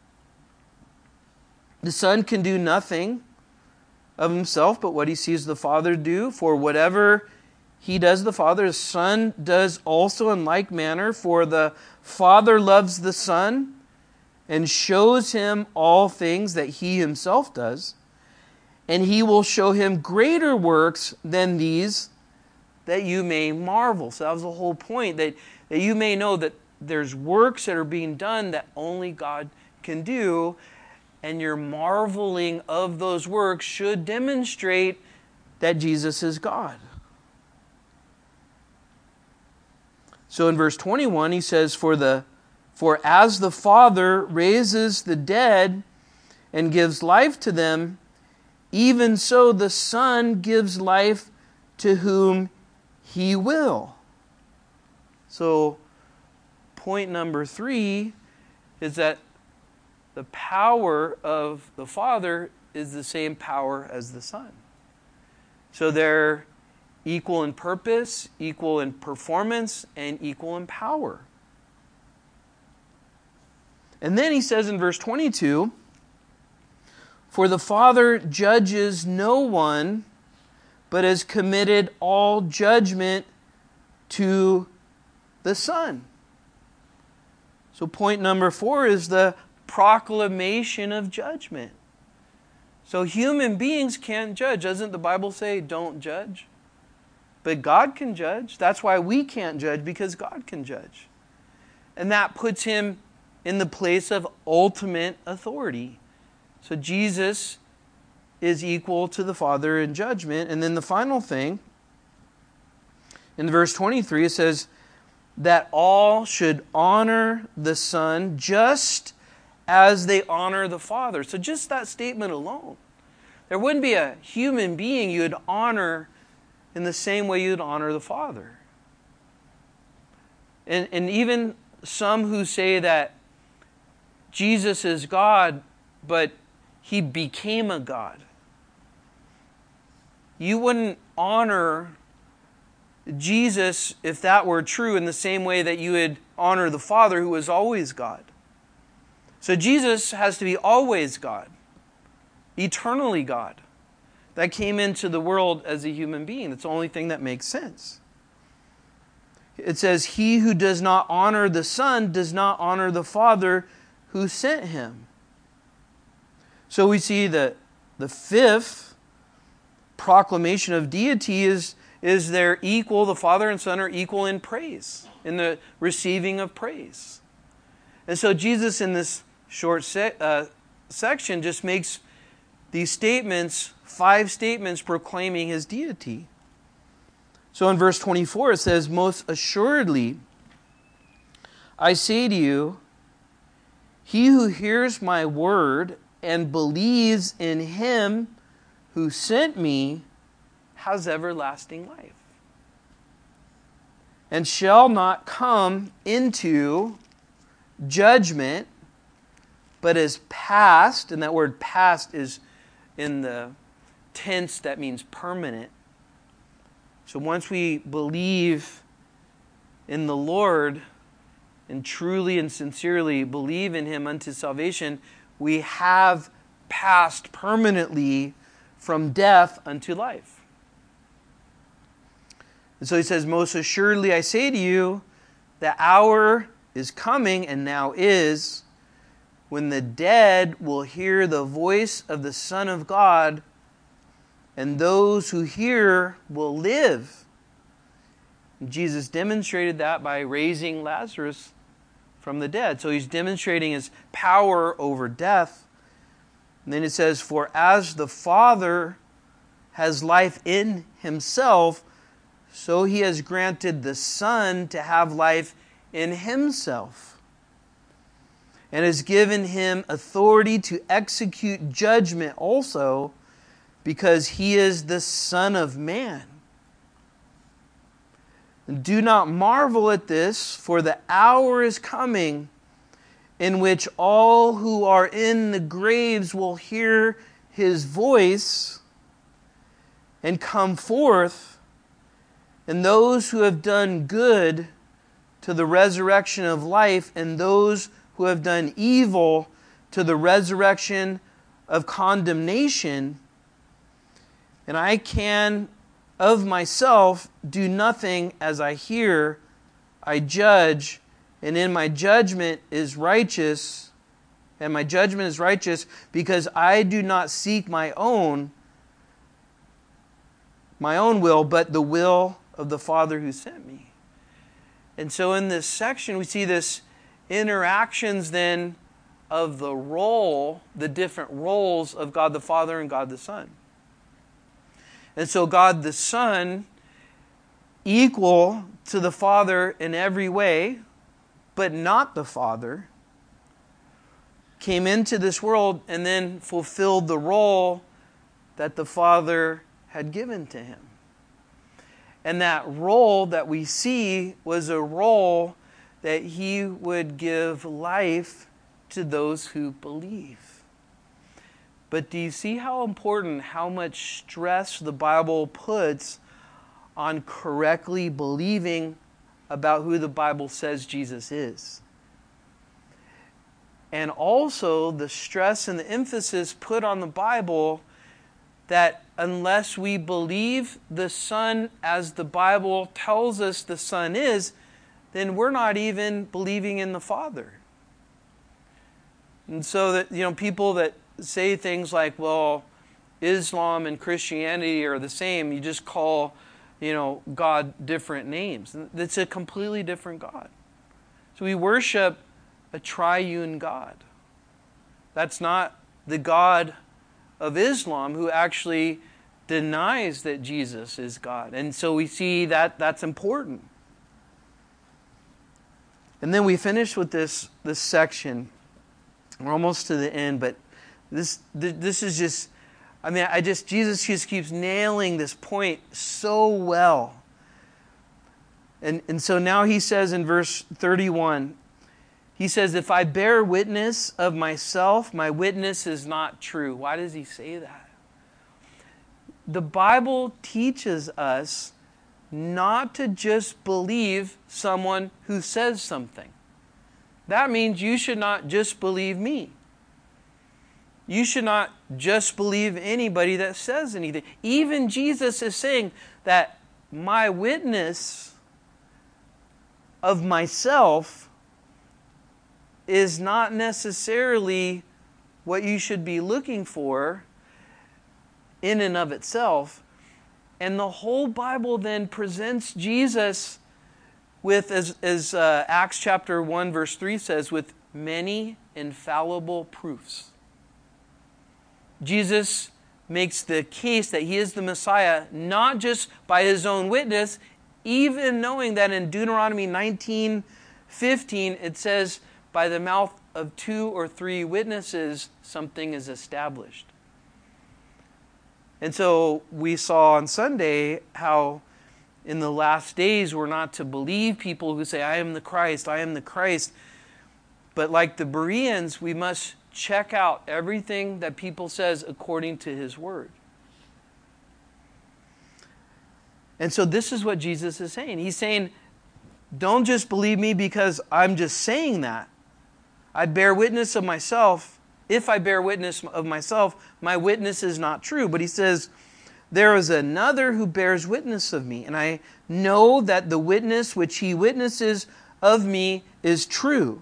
the Son can do nothing of himself but what he sees the Father do. For whatever he does, the Father, the Son does also in like manner. For the Father loves the Son and shows him all things that he himself does. And he will show him greater works than these, that you may marvel. So that was the whole point, that, that you may know that there's works that are being done that only God can do, and your marveling of those works should demonstrate that Jesus is God. So in verse twenty-one he says, For the for as the Father raises the dead and gives life to them, even so the Son gives life to whom he will. So point number three is that the power of the Father is the same power as the Son. So they're equal in purpose, equal in performance, and equal in power. And then he says in verse twenty-two, For the Father judges no one, but has committed all judgment to the Son. So point number four is the proclamation of judgment. So human beings can't judge. Doesn't the Bible say, don't judge? But God can judge. That's why we can't judge, because God can judge. And that puts him in the place of ultimate authority. So Jesus is equal to the Father in judgment. And then the final thing, in verse twenty-three, it says that all should honor the Son just as they honor the Father. So just that statement alone. There wouldn't be a human being you'd honor in the same way you'd honor the Father. And, and even some who say that Jesus is God, but he became a God. You wouldn't honor Jesus, if that were true, in the same way that you would honor the Father, who was always God. So Jesus has to be always God, eternally God, that came into the world as a human being. That's the only thing that makes sense. It says, he who does not honor the Son does not honor the Father who sent him. So we see that the fifth proclamation of deity is, is they're equal, the Father and Son are equal in praise, in the receiving of praise. And so Jesus in this short se- uh, section just makes these statements, five statements proclaiming his deity. So in verse twenty-four it says, most assuredly, I say to you, he who hears my word and believes in him who sent me has everlasting life, and shall not come into judgment, but is past, and that word past is in the tense that means permanent. So once we believe in the Lord and truly and sincerely believe in him unto salvation, we have passed permanently from death unto life. And so he says, most assuredly I say to you, the hour is coming, and now is, when the dead will hear the voice of the Son of God, and those who hear will live. And Jesus demonstrated that by raising Lazarus from the dead. So he's demonstrating his power over death. And then it says, for as the Father has life in himself, so he has granted the Son to have life in himself, and has given him authority to execute judgment also, because he is the Son of Man. Do not marvel at this, for the hour is coming in which all who are in the graves will hear his voice and come forth, and those who have done good to the resurrection of life, and those who have done evil to the resurrection of condemnation. And I can of myself do nothing as I hear, I judge, and in my judgment is righteous, and my judgment is righteous, because I do not seek my own, my own will, but the will of the Father who sent me. And so in this section we see this interactions then of the role, the different roles of God the Father and God the Son. And so God the Son, equal to the Father in every way, but not the Father, came into this world and then fulfilled the role that the Father had given to him. And that role that we see was a role that he would give life to those who believe. But do you see how important, how much stress the Bible puts on correctly believing about who the Bible says Jesus is? And also the stress and the emphasis put on the Bible that unless we believe the Son as the Bible tells us the Son is, then we're not even believing in the Father. And so that, you know, people that say things like, well, Islam and Christianity are the same, you just call, you know, God different names. It's a completely different God. So we worship a triune God. That's not the God of Islam, who actually denies that Jesus is God. And so we see that that's important. And then we finish with this, this section. We're almost to the end, but this this is just, I mean, I just, Jesus just keeps nailing this point so well. And, and so now he says in verse thirty-one, he says, if I bear witness of myself, my witness is not true. Why does he say that? The Bible teaches us not to just believe someone who says something. That means you should not just believe me. You should not just believe anybody that says anything. Even Jesus is saying that my witness of myself is not necessarily what you should be looking for in and of itself. And the whole Bible then presents Jesus with, as, as uh, Acts chapter one verse three says, with many infallible proofs. Jesus makes the case that he is the Messiah, not just by his own witness, even knowing that in Deuteronomy nineteen fifteen, it says, by the mouth of two or three witnesses, something is established. And so we saw on Sunday how in the last days we're not to believe people who say, I am the Christ, I am the Christ. But like the Bereans, we must check out everything that people says according to his word. And so this is what Jesus is saying. He's saying, don't just believe me because I'm just saying that. I bear witness of myself. If I bear witness of myself, my witness is not true. But he says, there is another who bears witness of me, and I know that the witness which he witnesses of me is true.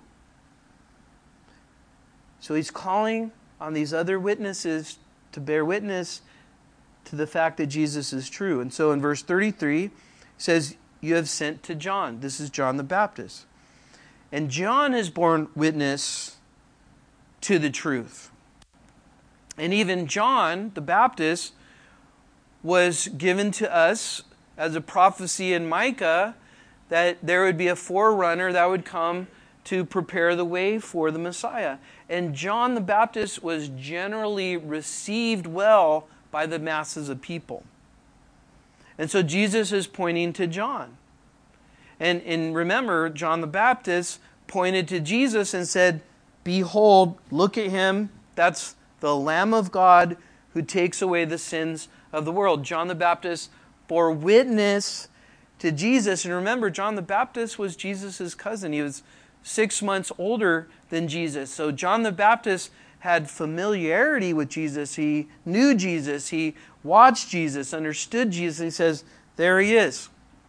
So he's calling on these other witnesses to bear witness to the fact that Jesus is true. And so in verse thirty-three, it says, you have sent to John. This is John the Baptist. And John has borne witness to the truth. And even John the Baptist was given to us as a prophecy in Micah that there would be a forerunner that would come to prepare the way for the Messiah. And John the Baptist was generally received well by the masses of people. And so Jesus is pointing to John. And, and remember, John the Baptist pointed to Jesus and said, behold, look at him. That's the Lamb of God who takes away the sins of the world. John the Baptist bore witness to Jesus. And remember, John the Baptist was Jesus' cousin. He was six months older than Jesus. So John the Baptist had familiarity with Jesus. He knew Jesus. He watched Jesus, understood Jesus. He says, there he is.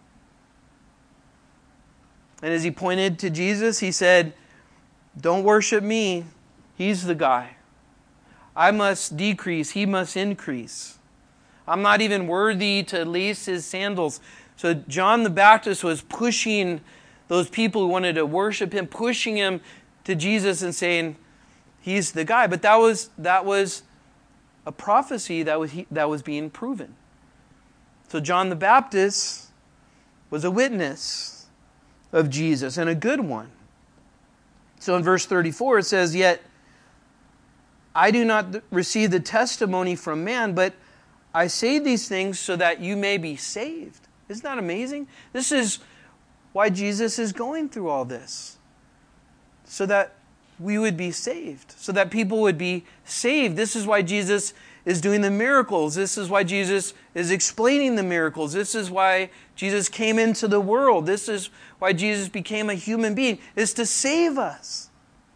And as he pointed to Jesus, he said, don't worship me. He's the guy. I must decrease. He must increase. I'm not even worthy to lace his sandals. So John the Baptist was pushing those people who wanted to worship him, pushing him to Jesus and saying, he's the guy. But that was that was a prophecy that was that was being proven. So John the Baptist was a witness of Jesus, and a good one. So in verse thirty-four it says, yet I do not receive the testimony from man, but I say these things so that you may be saved. Isn't that amazing? This is why Jesus is going through all this. So that we would be saved. So that people would be saved. This is why Jesus is doing the miracles. This is why Jesus is explaining the miracles. This is why Jesus came into the world. This is why Jesus became a human being. Is to save us.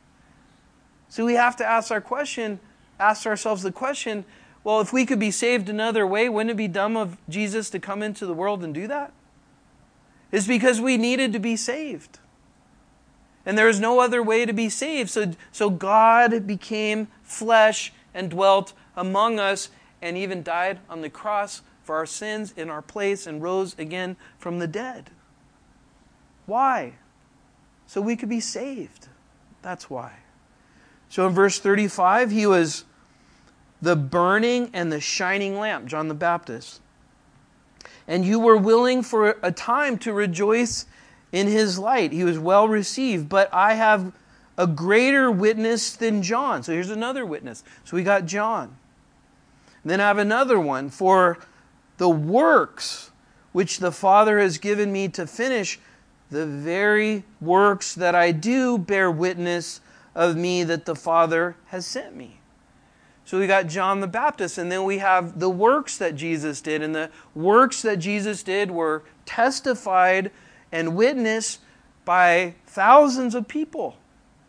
So we have to ask our question, ask ourselves the question, well, if we could be saved another way, wouldn't it be dumb of Jesus to come into the world and do that? It's because we needed to be saved. And there is no other way to be saved. So, so God became flesh and dwelt among us and even died on the cross for our sins in our place and rose again from the dead. Why? So we could be saved. That's why. So in verse thirty-five, he was the burning and the shining lamp, John the Baptist. And you were willing for a time to rejoice in his light. He was well received. But I have a greater witness than John. So here's another witness. So we got John. And then I have another one. For the works which the Father has given me to finish, the very works that I do bear witness of me that the Father has sent me. So we got John the Baptist, and then we have the works that Jesus did. And the works that Jesus did were testified and witnessed by thousands of people.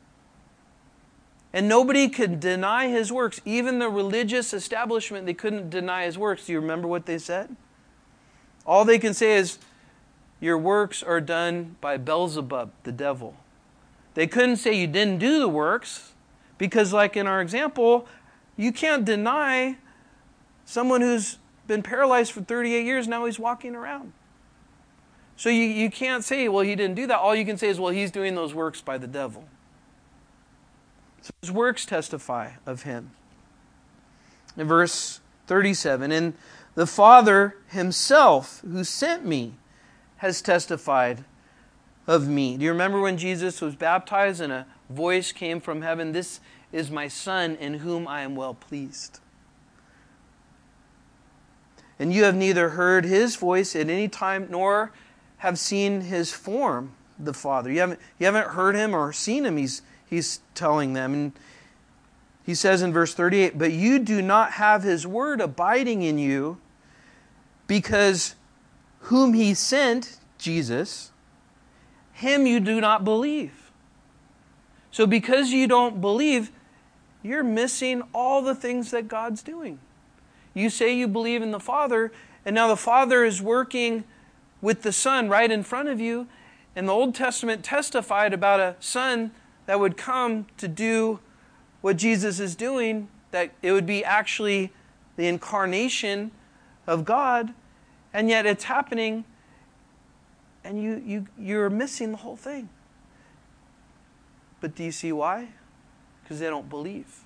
And nobody could deny his works. Even the religious establishment, they couldn't deny his works. Do you remember what they said? All they can say is, your works are done by Beelzebub, the devil. They couldn't say you didn't do the works, because like in our example, you can't deny someone who's been paralyzed for thirty-eight years, now he's walking around. So you, you can't say, well, he didn't do that. All you can say is, well, he's doing those works by the devil. So his works testify of him. In verse thirty-seven. And the Father himself who sent me has testified of me. Do you remember when Jesus was baptized and a voice came from heaven? This is my Son in whom I am well pleased. And you have neither heard his voice at any time nor have seen his form, the Father. You haven't, you haven't heard him or seen him, he's, he's telling them. And he says in verse thirty-eight, but you do not have his word abiding in you, because whom he sent, Jesus, him you do not believe. So because you don't believe, you're missing all the things that God's doing. You say you believe in the Father, and now the Father is working with the Son right in front of you. And the Old Testament testified about a Son that would come to do what Jesus is doing, that it would be actually the incarnation of God, and yet it's happening, and you, you, you're missing the whole thing. But do you see why? Because they don't believe.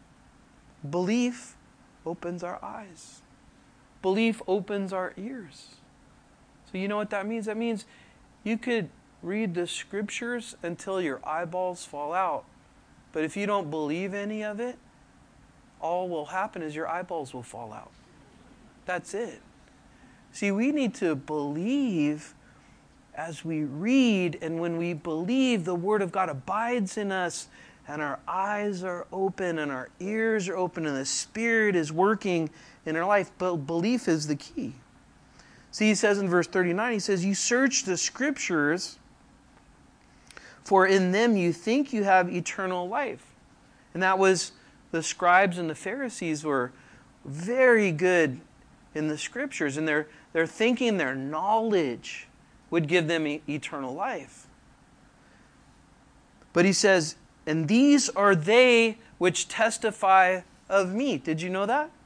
Belief opens our eyes. Belief opens our ears. So you know what that means? That means you could read the Scriptures until your eyeballs fall out. But if you don't believe any of it, all will happen is your eyeballs will fall out. That's it. See, we need to believe as we read, and when we believe, the Word of God abides in us, and our eyes are open, and our ears are open, and the Spirit is working in our life. But belief is the key. See, he says in verse thirty-nine, he says, you search the Scriptures, for in them you think you have eternal life. And that was, the scribes and the Pharisees were very good in the Scriptures, and they're, they're thinking their knowledge would give them e- eternal life. But he says, and these are they which testify of me. Did you know that?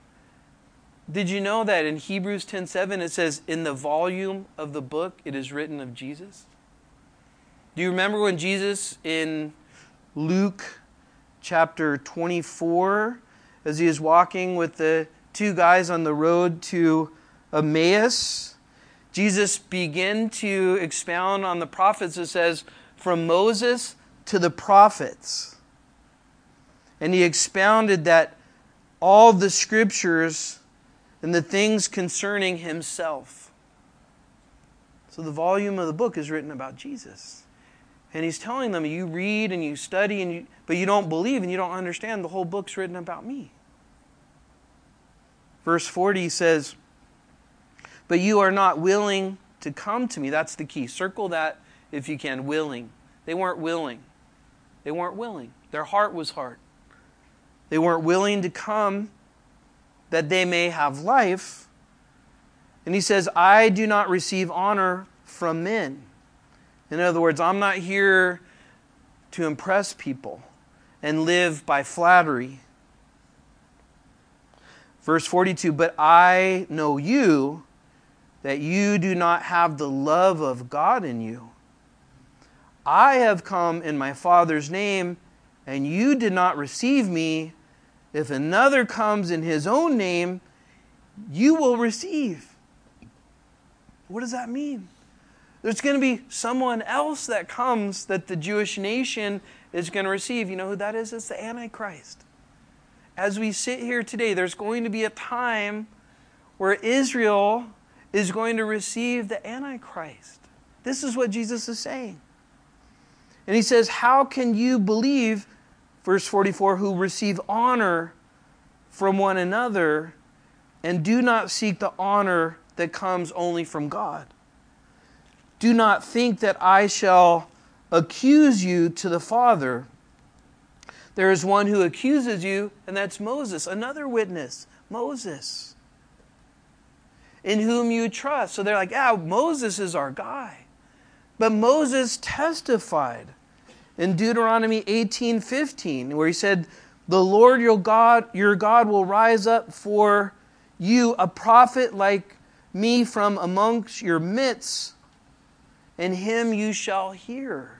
Did you know that in Hebrews ten seven it says, in the volume of the book it is written of Jesus? Do you remember when Jesus in Luke chapter twenty-four, as he is walking with the two guys on the road to Emmaus, Jesus began to expound on the prophets. It says, from Moses to the prophets. And he expounded that all the Scriptures and the things concerning himself. So the volume of the book is written about Jesus. And he's telling them, you read and you study, and you, but you don't believe and you don't understand. The whole book's written about me. Verse forty says, but you are not willing to come to me. That's the key. Circle that if you can, willing. They weren't willing. They weren't willing. Their heart was hard. They weren't willing to come that they may have life. And he says, I do not receive honor from men. In other words, I'm not here to impress people and live by flattery. Verse forty-two, but I know you, that you do not have the love of God in you. I have come in my Father's name, and you did not receive me. If another comes in his own name, you will receive. What does that mean? There's going to be someone else that comes that the Jewish nation is going to receive. You know who that is? It's the Antichrist. As we sit here today, there's going to be a time where Israel is going to receive the Antichrist. This is what Jesus is saying. And he says, how can you believe, verse forty-four, who receive honor from one another and do not seek the honor that comes only from God? Do not think that I shall accuse you to the Father. There is one who accuses you, and that's Moses, another witness, Moses, in whom you trust. So they're like, yeah, Moses is our guy. But Moses testified in Deuteronomy eighteen fifteen, where he said, the Lord your God, your God will rise up for you a prophet like me from amongst your midst, and him you shall hear.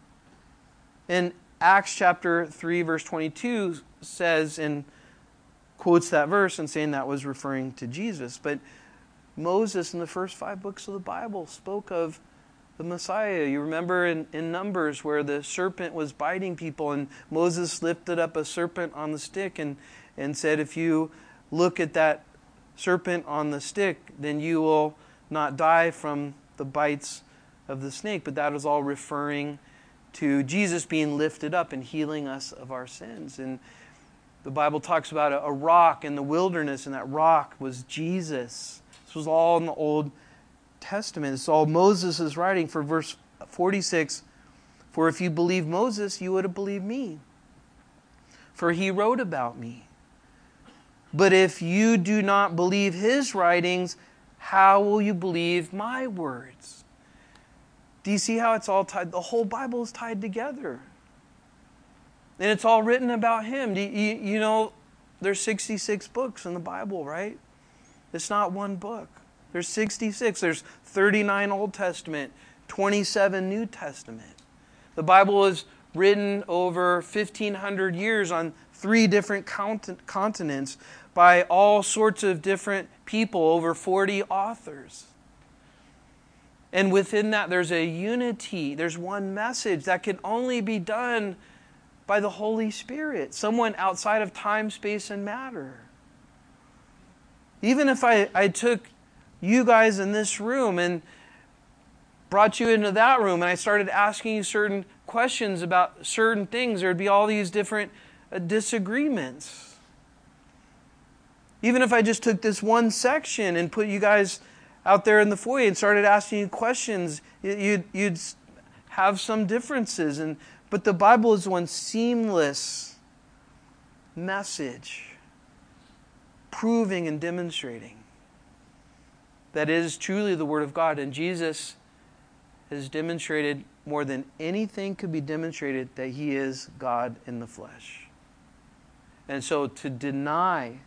In Acts chapter three, verse twenty-two says, in quotes that verse and saying that was referring to Jesus. But Moses in the first five books of the Bible spoke of the Messiah. You remember in, in Numbers where the serpent was biting people and Moses lifted up a serpent on the stick and, and said, if you look at that serpent on the stick, then you will not die from the bites of the snake. But that is all referring to Jesus being lifted up and healing us of our sins. And the Bible talks about a, a rock in the wilderness, and that rock was Jesus. This was all in the Old Testament. It's all Moses is writing for verse forty-six. For if you believe Moses, you would have believed me, for he wrote about me. But if you do not believe his writings, how will you believe my words? Do you see how it's all tied? The whole Bible is tied together. And it's all written about him. You, you, you know, there's sixty-six books in the Bible, right? It's not one book. There's sixty-six. There's thirty-nine Old Testament, twenty-seven New Testament. The Bible is written over fifteen hundred years on three different continents by all sorts of different people, over forty authors. And within that, there's a unity. There's one message that can only be done by the Holy Spirit, someone outside of time, space, and matter. Even if I, I took you guys in this room and brought you into that room and I started asking you certain questions about certain things, there would be all these different uh, disagreements. Even if I just took this one section and put you guys out there in the foyer and started asking you questions, you'd, you'd have some differences. And but the Bible is one seamless message, proving and demonstrating that it is truly the Word of God. And Jesus has demonstrated more than anything could be demonstrated that He is God in the flesh. And so to deny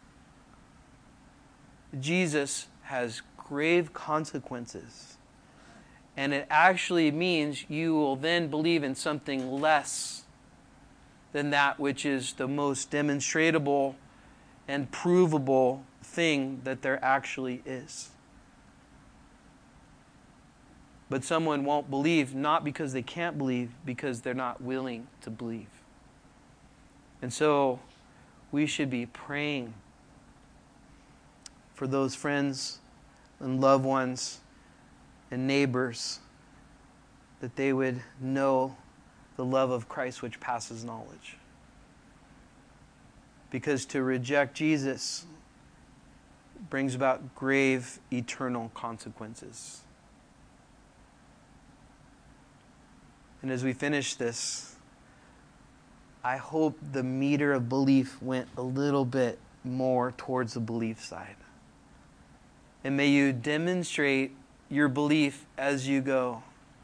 Jesus has grave consequences. And it actually means you will then believe in something less than that which is the most demonstratable and provable thing that there actually is. But someone won't believe, not because they can't believe, because they're not willing to believe. And so we should be praying for those friends and loved ones and neighbors, that they would know the love of Christ which passes knowledge. Because to reject Jesus brings about grave, eternal consequences. And as we finish this, I hope the meter of belief went a little bit more towards the belief side. And may you demonstrate your belief as you go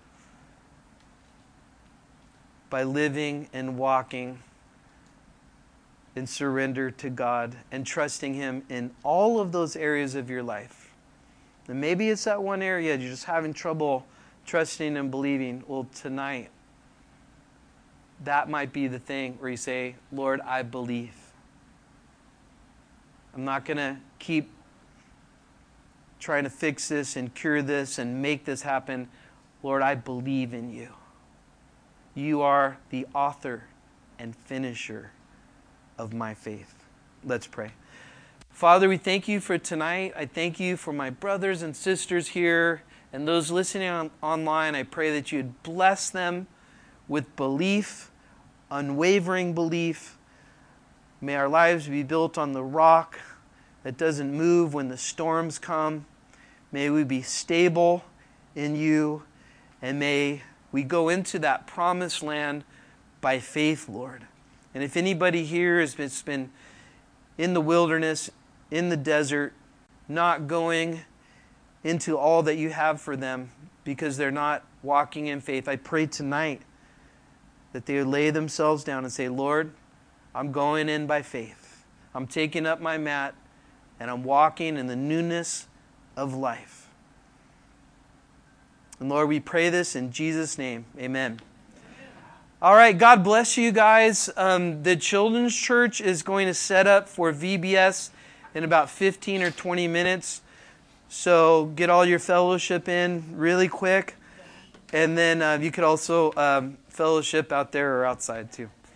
by living and walking in surrender to God and trusting Him in all of those areas of your life. And maybe it's that one area you're just having trouble trusting and believing. Well, tonight, that might be the thing where you say, Lord, I believe. I'm not going to keep trying to fix this and cure this and make this happen. Lord, I believe in you. You are the author and finisher of my faith. Let's pray. Father, we thank you for tonight. I thank you for my brothers and sisters here and those listening on, online. I pray that you'd bless them with belief, unwavering belief. May our lives be built on the rock that doesn't move when the storms come. May we be stable in you, and may we go into that promised land by faith, Lord. And if anybody here has been, been in the wilderness, in the desert, not going into all that you have for them because they're not walking in faith, I pray tonight that they would lay themselves down and say, Lord, I'm going in by faith. I'm taking up my mat and I'm walking in the newness of life. And Lord, we pray this in Jesus' name. Amen. All right, God bless you guys. Um, the Children's Church is going to set up for V B S in about fifteen or twenty minutes. So get all your fellowship in really quick. And then uh, you could also um, fellowship out there or outside too.